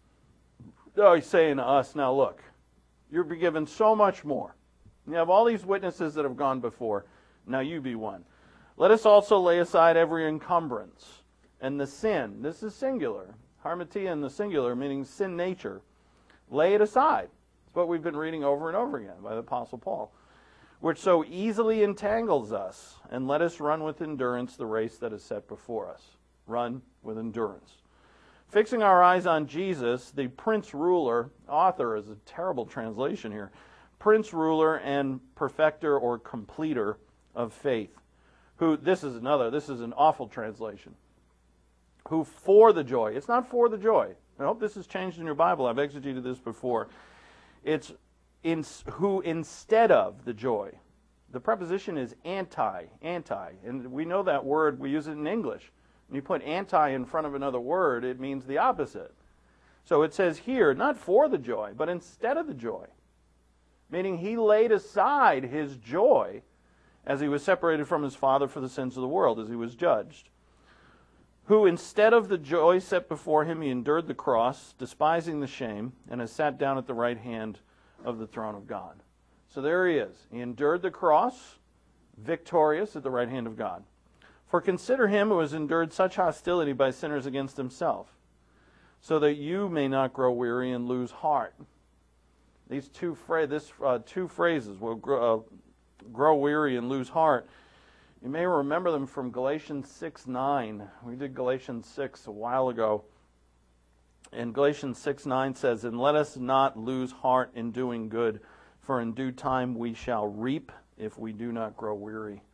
oh, he's saying to us, now look, you're given so much more. You have all these witnesses that have gone before. Now you be one. Let us also lay aside every encumbrance and the sin. This is singular. Harmatia in the singular, meaning sin nature. Lay it aside. It's what we've been reading over and over again by the Apostle Paul. Which so easily entangles us, and let us run with endurance the race that is set before us. Run with endurance. Fixing our eyes on Jesus, the Prince Ruler, author is a terrible translation here, Prince Ruler and Perfecter or Completer of faith, who, this is another, this is an awful translation, who for the joy, it's not for the joy, I hope this has changed in your Bible, I've exegeted this before, it's in, who instead of the joy. The preposition is anti, anti, and we know that word, we use it in English. When you put anti in front of another word, it means the opposite. So it says here, not for the joy, but instead of the joy. Meaning he laid aside his joy as he was separated from his Father for the sins of the world, as he was judged. Who instead of the joy set before him, he endured the cross, despising the shame, and has sat down at the right hand of the throne of God. So there he is. He endured the cross, victorious at the right hand of God. For consider him who has endured such hostility by sinners against himself, so that you may not grow weary and lose heart. These two, phra- this, uh, two phrases, will grow, uh, grow weary and lose heart. You may remember them from Galatians six nine. We did Galatians six a while ago. And Galatians six nine says, and let us not lose heart in doing good, for in due time we shall reap if we do not grow weary.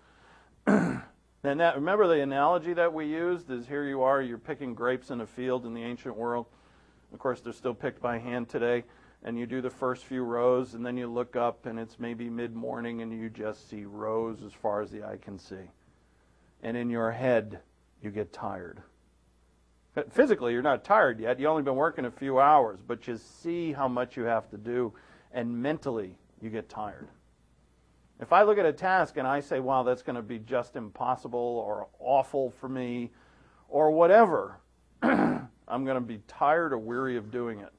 And that, remember the analogy that we used is here you are, you're picking grapes in a field in the ancient world. Of course, they're still picked by hand today. And you do the first few rows, and then you look up, and it's maybe mid-morning, and you just see rows as far as the eye can see. And in your head, you get tired. But physically, you're not tired yet. You've only been working a few hours, but you see how much you have to do, and mentally, you get tired. If I look at a task and I say, wow, that's going to be just impossible or awful for me or whatever, I'm going to be tired or weary of doing it.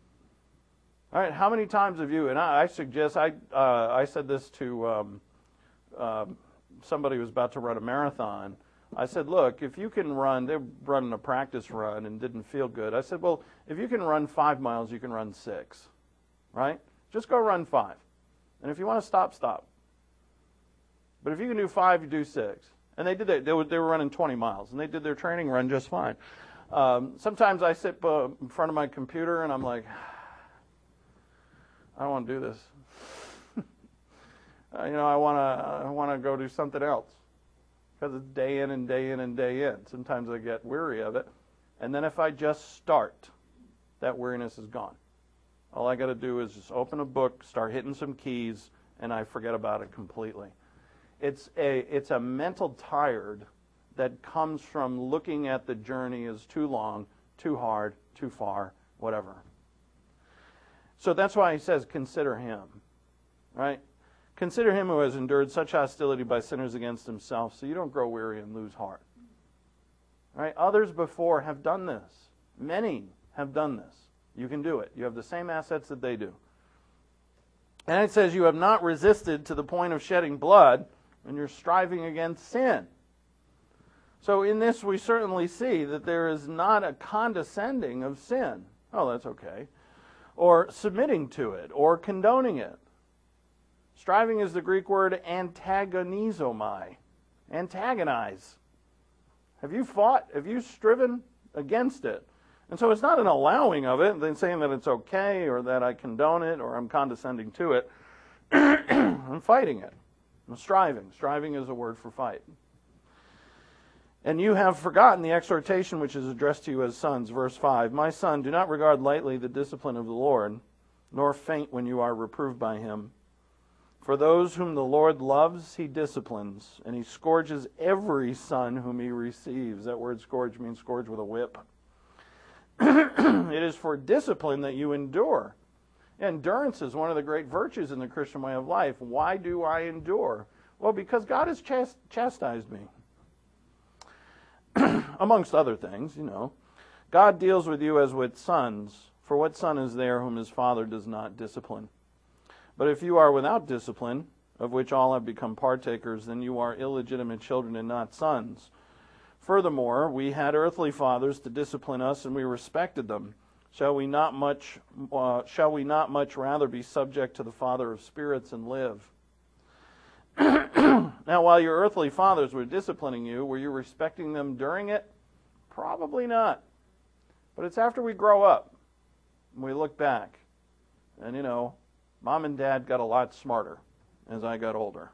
All right, how many times have you, and I, I suggest, I uh, I said this to um, uh, somebody who was about to run a marathon, I said, look, if you can run, they're running a practice run and didn't feel good. I said, well, if you can run five miles, you can run six, right? Just go run five. And if you want to stop, stop. But if you can do five, you do six. And they did that. They were, they were running twenty miles, and they did their training run just fine. Um, sometimes I sit uh, in front of my computer, and I'm like, I don't want to do this. uh, you know, I want to I want to go do something else. Because it's day in and day in and day in. Sometimes I get weary of it. And then if I just start, that weariness is gone. All I got to do is just open a book, start hitting some keys, and I forget about it completely. It's a it's a mental tired that comes from looking at the journey as too long, too hard, too far, whatever. So that's why he says, consider him, right? Consider him who has endured such hostility by sinners against himself, so you don't grow weary and lose heart. Right? Others before have done this. Many have done this. You can do it. You have the same assets that they do. And it says you have not resisted to the point of shedding blood, and you're striving against sin. So in this we certainly see that there is not a condescending of sin. Oh, that's okay. Or submitting to it, or condoning it. Striving is the Greek word antagonizomai. Antagonize. Have you fought? Have you striven against it? And so it's not an allowing of it, then saying that it's okay, or that I condone it, or I'm condescending to it. I'm fighting it. I'm striving. Striving is a word for fight. And you have forgotten the exhortation which is addressed to you as sons. Verse five, my son, do not regard lightly the discipline of the Lord, nor faint when you are reproved by him. For those whom the Lord loves, he disciplines, and he scourges every son whom he receives. That word scourge means scourge with a whip. It is for discipline that you endure. Endurance is one of the great virtues in the Christian way of life. Why do I endure? Well, because God has chast- chastised me. Amongst other things, you know. God deals with you as with sons. For what son is there whom his father does not discipline? But if you are without discipline, of which all have become partakers, then you are illegitimate children and not sons. Furthermore, we had earthly fathers to discipline us, and we respected them. Shall we not much, uh, shall we not much rather be subject to the Father of spirits and live? Now, while your earthly fathers were disciplining you, were you respecting them during it? Probably not. But it's after we grow up, and we look back, and you know, Mom and Dad got a lot smarter as I got older.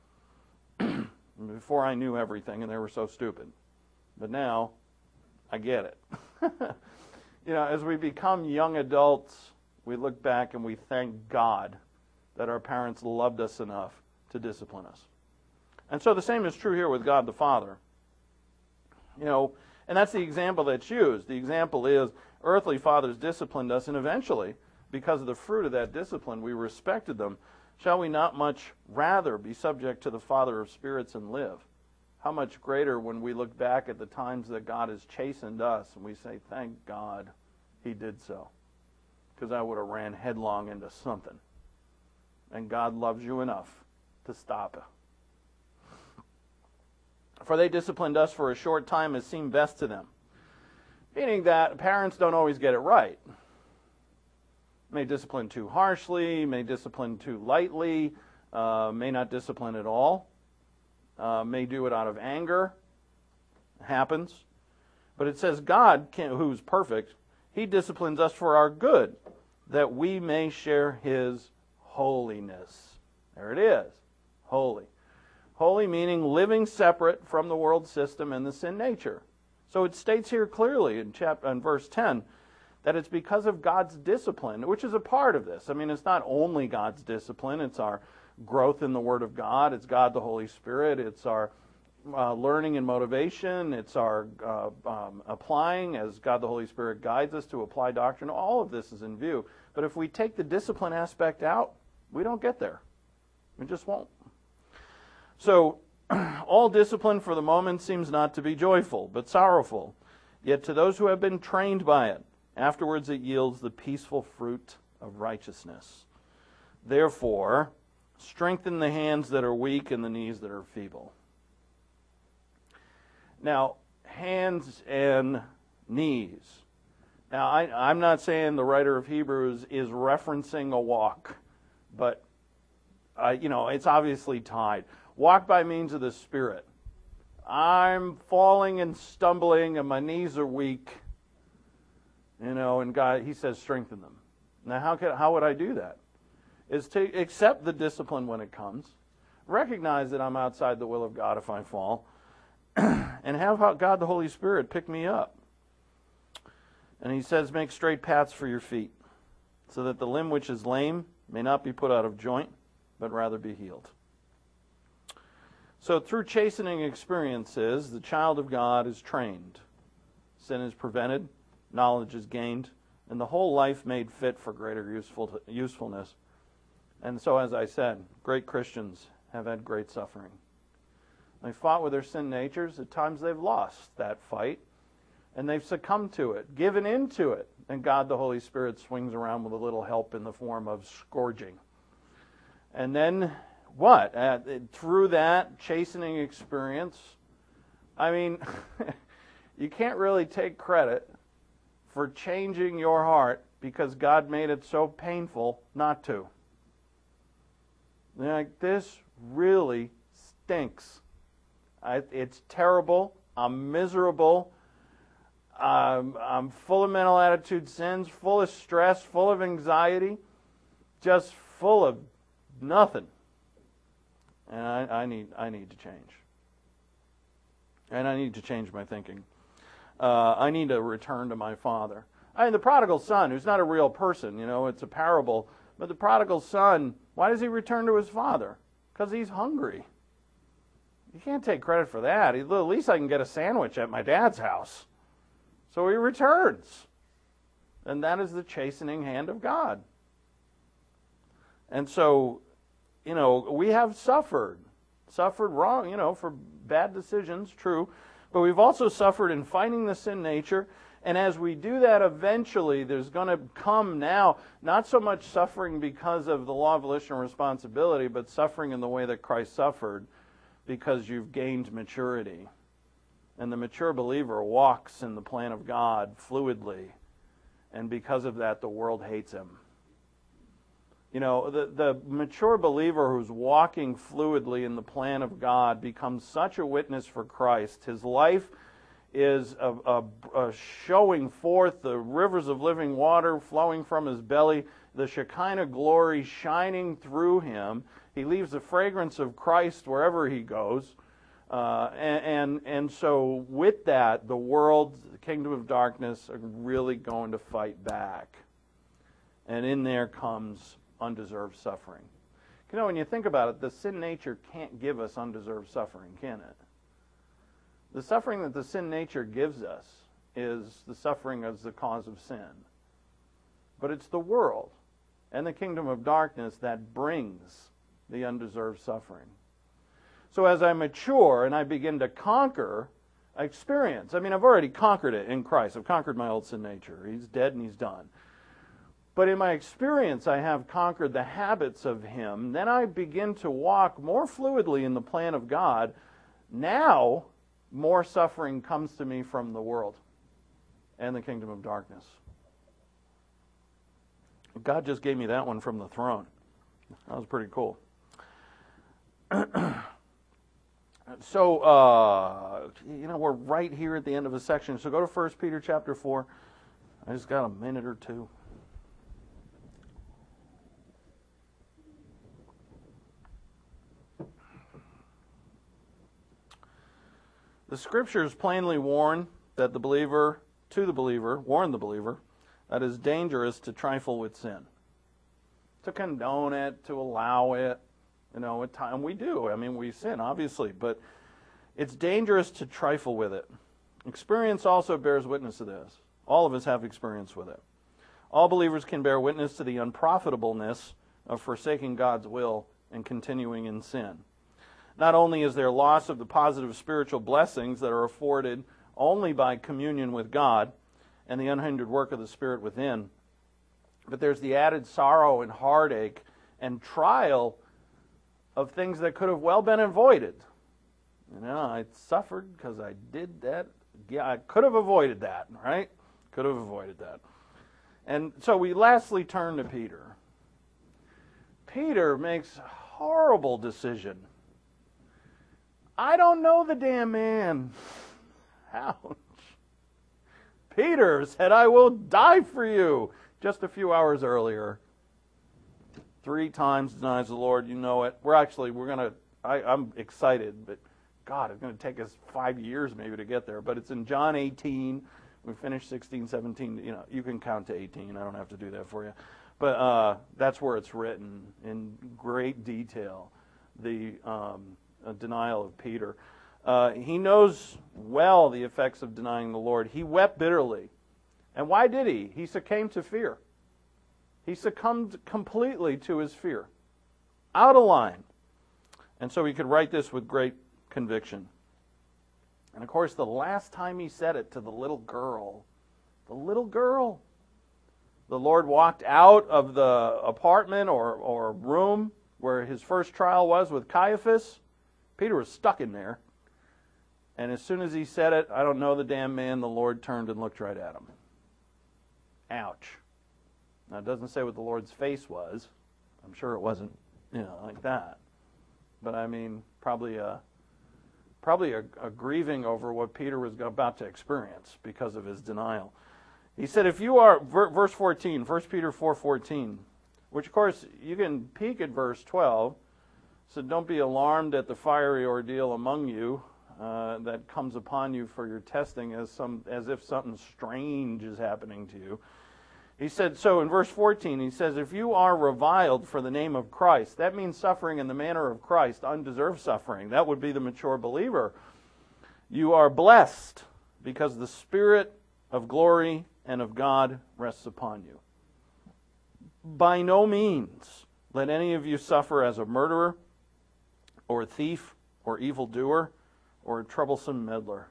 Before I knew everything, and they were so stupid. But now, I get it. You know, as we become young adults, we look back and we thank God that our parents loved us enough to discipline us. And so the same is true here with God the Father. You know, and that's the example that's used. The example is earthly fathers disciplined us, and eventually, because of the fruit of that discipline, we respected them. Shall we not much rather be subject to the Father of spirits and live? How much greater when we look back at the times that God has chastened us and we say, thank God he did so. Because I would have ran headlong into something. And God loves you enough to stop it. For they disciplined us for a short time as seemed best to them. Meaning that parents don't always get it right. May discipline too harshly, may discipline too lightly, uh, may not discipline at all, uh, may do it out of anger. It happens. But it says God, can, who's perfect, he disciplines us for our good, that we may share his holiness. There it is, holy. Holy meaning living separate from the world system and the sin nature. So it states here clearly in chapter, in verse ten, that it's because of God's discipline, which is a part of this. I mean, it's not only God's discipline, it's our growth in the Word of God, it's God the Holy Spirit, it's our uh, learning and motivation, it's our uh, um, applying as God the Holy Spirit guides us to apply doctrine. All of this is in view. But if we take the discipline aspect out, we don't get there. We just won't. So, all discipline for the moment seems not to be joyful, but sorrowful. Yet to those who have been trained by it, afterwards it yields the peaceful fruit of righteousness. Therefore, strengthen the hands that are weak and the knees that are feeble. Now, hands and knees. Now, I, I'm not saying the writer of Hebrews is referencing a walk, but, uh, you know, it's obviously tied. Walk by means of the Spirit. I'm falling and stumbling and my knees are weak, you know, and God, he says, strengthen them. Now, how could, how would I do that? Is to accept the discipline when it comes, recognize that I'm outside the will of God if I fall, and have God the Holy Spirit pick me up. And he says, make straight paths for your feet, so that the limb which is lame may not be put out of joint, but rather be healed. So through chastening experiences, the child of God is trained. Sin is prevented, knowledge is gained, and the whole life made fit for greater useful usefulness. And so, as I said, great Christians have had great suffering. They fought with their sin natures. At times they've lost that fight, and they've succumbed to it, given into it. And God, the Holy Spirit, swings around with a little help in the form of scourging. And then what? Uh, through that chastening experience, I mean, you can't really take credit for changing your heart because God made it so painful not to. They're like, this really stinks. I, it's terrible. I'm miserable. Um, I'm full of mental attitude sins, full of stress, full of anxiety, just full of nothing. And I, I need I need to change. And I need to change my thinking. Uh, I need to return to my Father. I mean, the prodigal son, who's not a real person, you know, it's a parable, but the prodigal son, why does he return to his father? Because he's hungry. You can't take credit for that. At least I can get a sandwich at my dad's house. So he returns. And that is the chastening hand of God. And so, you know, we have suffered. Suffered wrong, you know, for bad decisions, true. But we've also suffered in fighting the sin nature. And as we do that, eventually there's going to come now, not so much suffering because of the law of volition and responsibility, but suffering in the way that Christ suffered because you've gained maturity. And the mature believer walks in the plan of God fluidly. And because of that, the world hates him. You know, the, the mature believer who's walking fluidly in the plan of God becomes such a witness for Christ. His life is a, a, a showing forth the rivers of living water flowing from his belly, the Shekinah glory shining through him. He leaves the fragrance of Christ wherever he goes. Uh, and, and and so with that, the world, the kingdom of darkness, are really going to fight back. And in there comes undeserved suffering. You know, when you think about it, the sin nature can't give us undeserved suffering, can it? The suffering that the sin nature gives us is the suffering as the cause of sin. But it's the world and the kingdom of darkness that brings the undeserved suffering. So as I mature and I begin to conquer, I experience. I mean, I've already conquered it in Christ. I've conquered my old sin nature. He's dead and he's done. But in my experience, I have conquered the habits of him. Then I begin to walk more fluidly in the plan of God. Now, more suffering comes to me from the world and the kingdom of darkness. God just gave me that one from the throne. That was pretty cool. So, uh, you know, we're right here at the end of a section. So go to First Peter chapter four. I just got a minute or two. The Scriptures plainly warn that the believer, to the believer, warn the believer, that it is dangerous to trifle with sin. To condone it, to allow it, you know, at times we do. I mean, we sin, obviously, but it's dangerous to trifle with it. Experience also bears witness to this. All of us have experience with it. All believers can bear witness to the unprofitableness of forsaking God's will and continuing in sin. Not only is there loss of the positive spiritual blessings that are afforded only by communion with God and the unhindered work of the Spirit within, but there's the added sorrow and heartache and trial of things that could have well been avoided. You know, I suffered because I did that. Yeah, I could have avoided that, right? Could have avoided that. And so we lastly turn to Peter. Peter makes a horrible decision. I don't know the damn man. Ouch. Peter said, I will die for you. Just a few hours earlier. Three times denies the Lord. You know it. We're actually, we're going to, I'm excited, but God, it's going to take us five years maybe to get there. But it's in John eighteen. We finished sixteen, seventeen. You know, you can count to eighteen. I don't have to do that for you. But uh, that's where it's written in great detail, the um, uh, denial of Peter. Uh, he knows well the effects of denying the Lord. He wept bitterly. And why did he? He succumbed to fear. He succumbed completely to his fear. Out of line. And so he could write this with great conviction. And of course, the last time he said it to the little girl, the little girl, the Lord walked out of the apartment or, or room where his first trial was with Caiaphas. Peter was stuck in there. And as soon as he said it, I don't know the damn man, the Lord turned and looked right at him. Ouch. Now, it doesn't say what the Lord's face was. I'm sure it wasn't, you know, like that. But I mean, probably a, probably a, a grieving over what Peter was about to experience because of his denial. He said, if you are, verse fourteen, First Peter four fourteen, which of course you can peek at verse twelve, said, don't be alarmed at the fiery ordeal among you uh, that comes upon you for your testing as some as if something strange is happening to you. He said, so in verse fourteen, he says, if you are reviled for the name of Christ, that means suffering in the manner of Christ, undeserved suffering. That would be the mature believer. You are blessed because the Spirit of glory and of God rests upon you. By no means let any of you suffer as a murderer or a thief or evildoer or a troublesome meddler.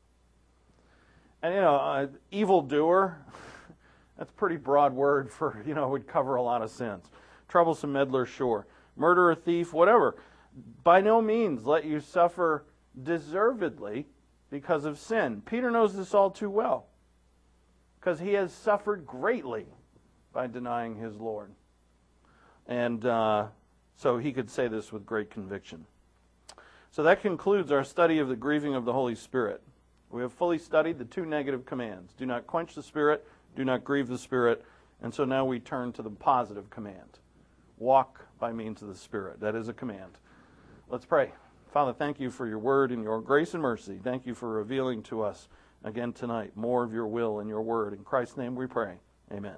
And you know, uh, evildoer, that's a pretty broad word for, you know, it would cover a lot of sins. Troublesome meddler, sure. Murderer, thief, whatever. By no means let you suffer deservedly because of sin. Peter knows this all too well because he has suffered greatly by denying his Lord. And uh, so he could say this with great conviction. So that concludes our study of the grieving of the Holy Spirit. We have fully studied the two negative commands. Do not quench the Spirit. Do not grieve the Spirit. And so now we turn to the positive command. Walk by means of the Spirit. That is a command. Let's pray. Father, thank you for your word and your grace and mercy. Thank you for revealing to us again tonight more of your will and your word. In Christ's name we pray. Amen.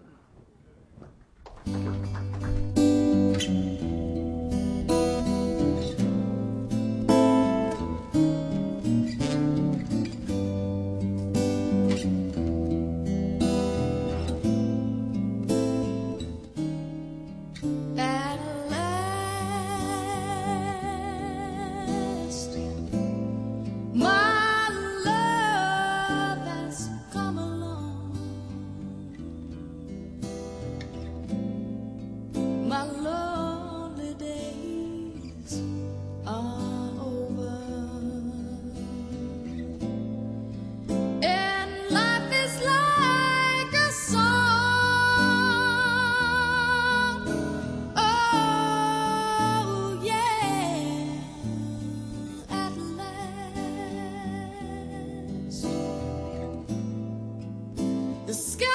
The sky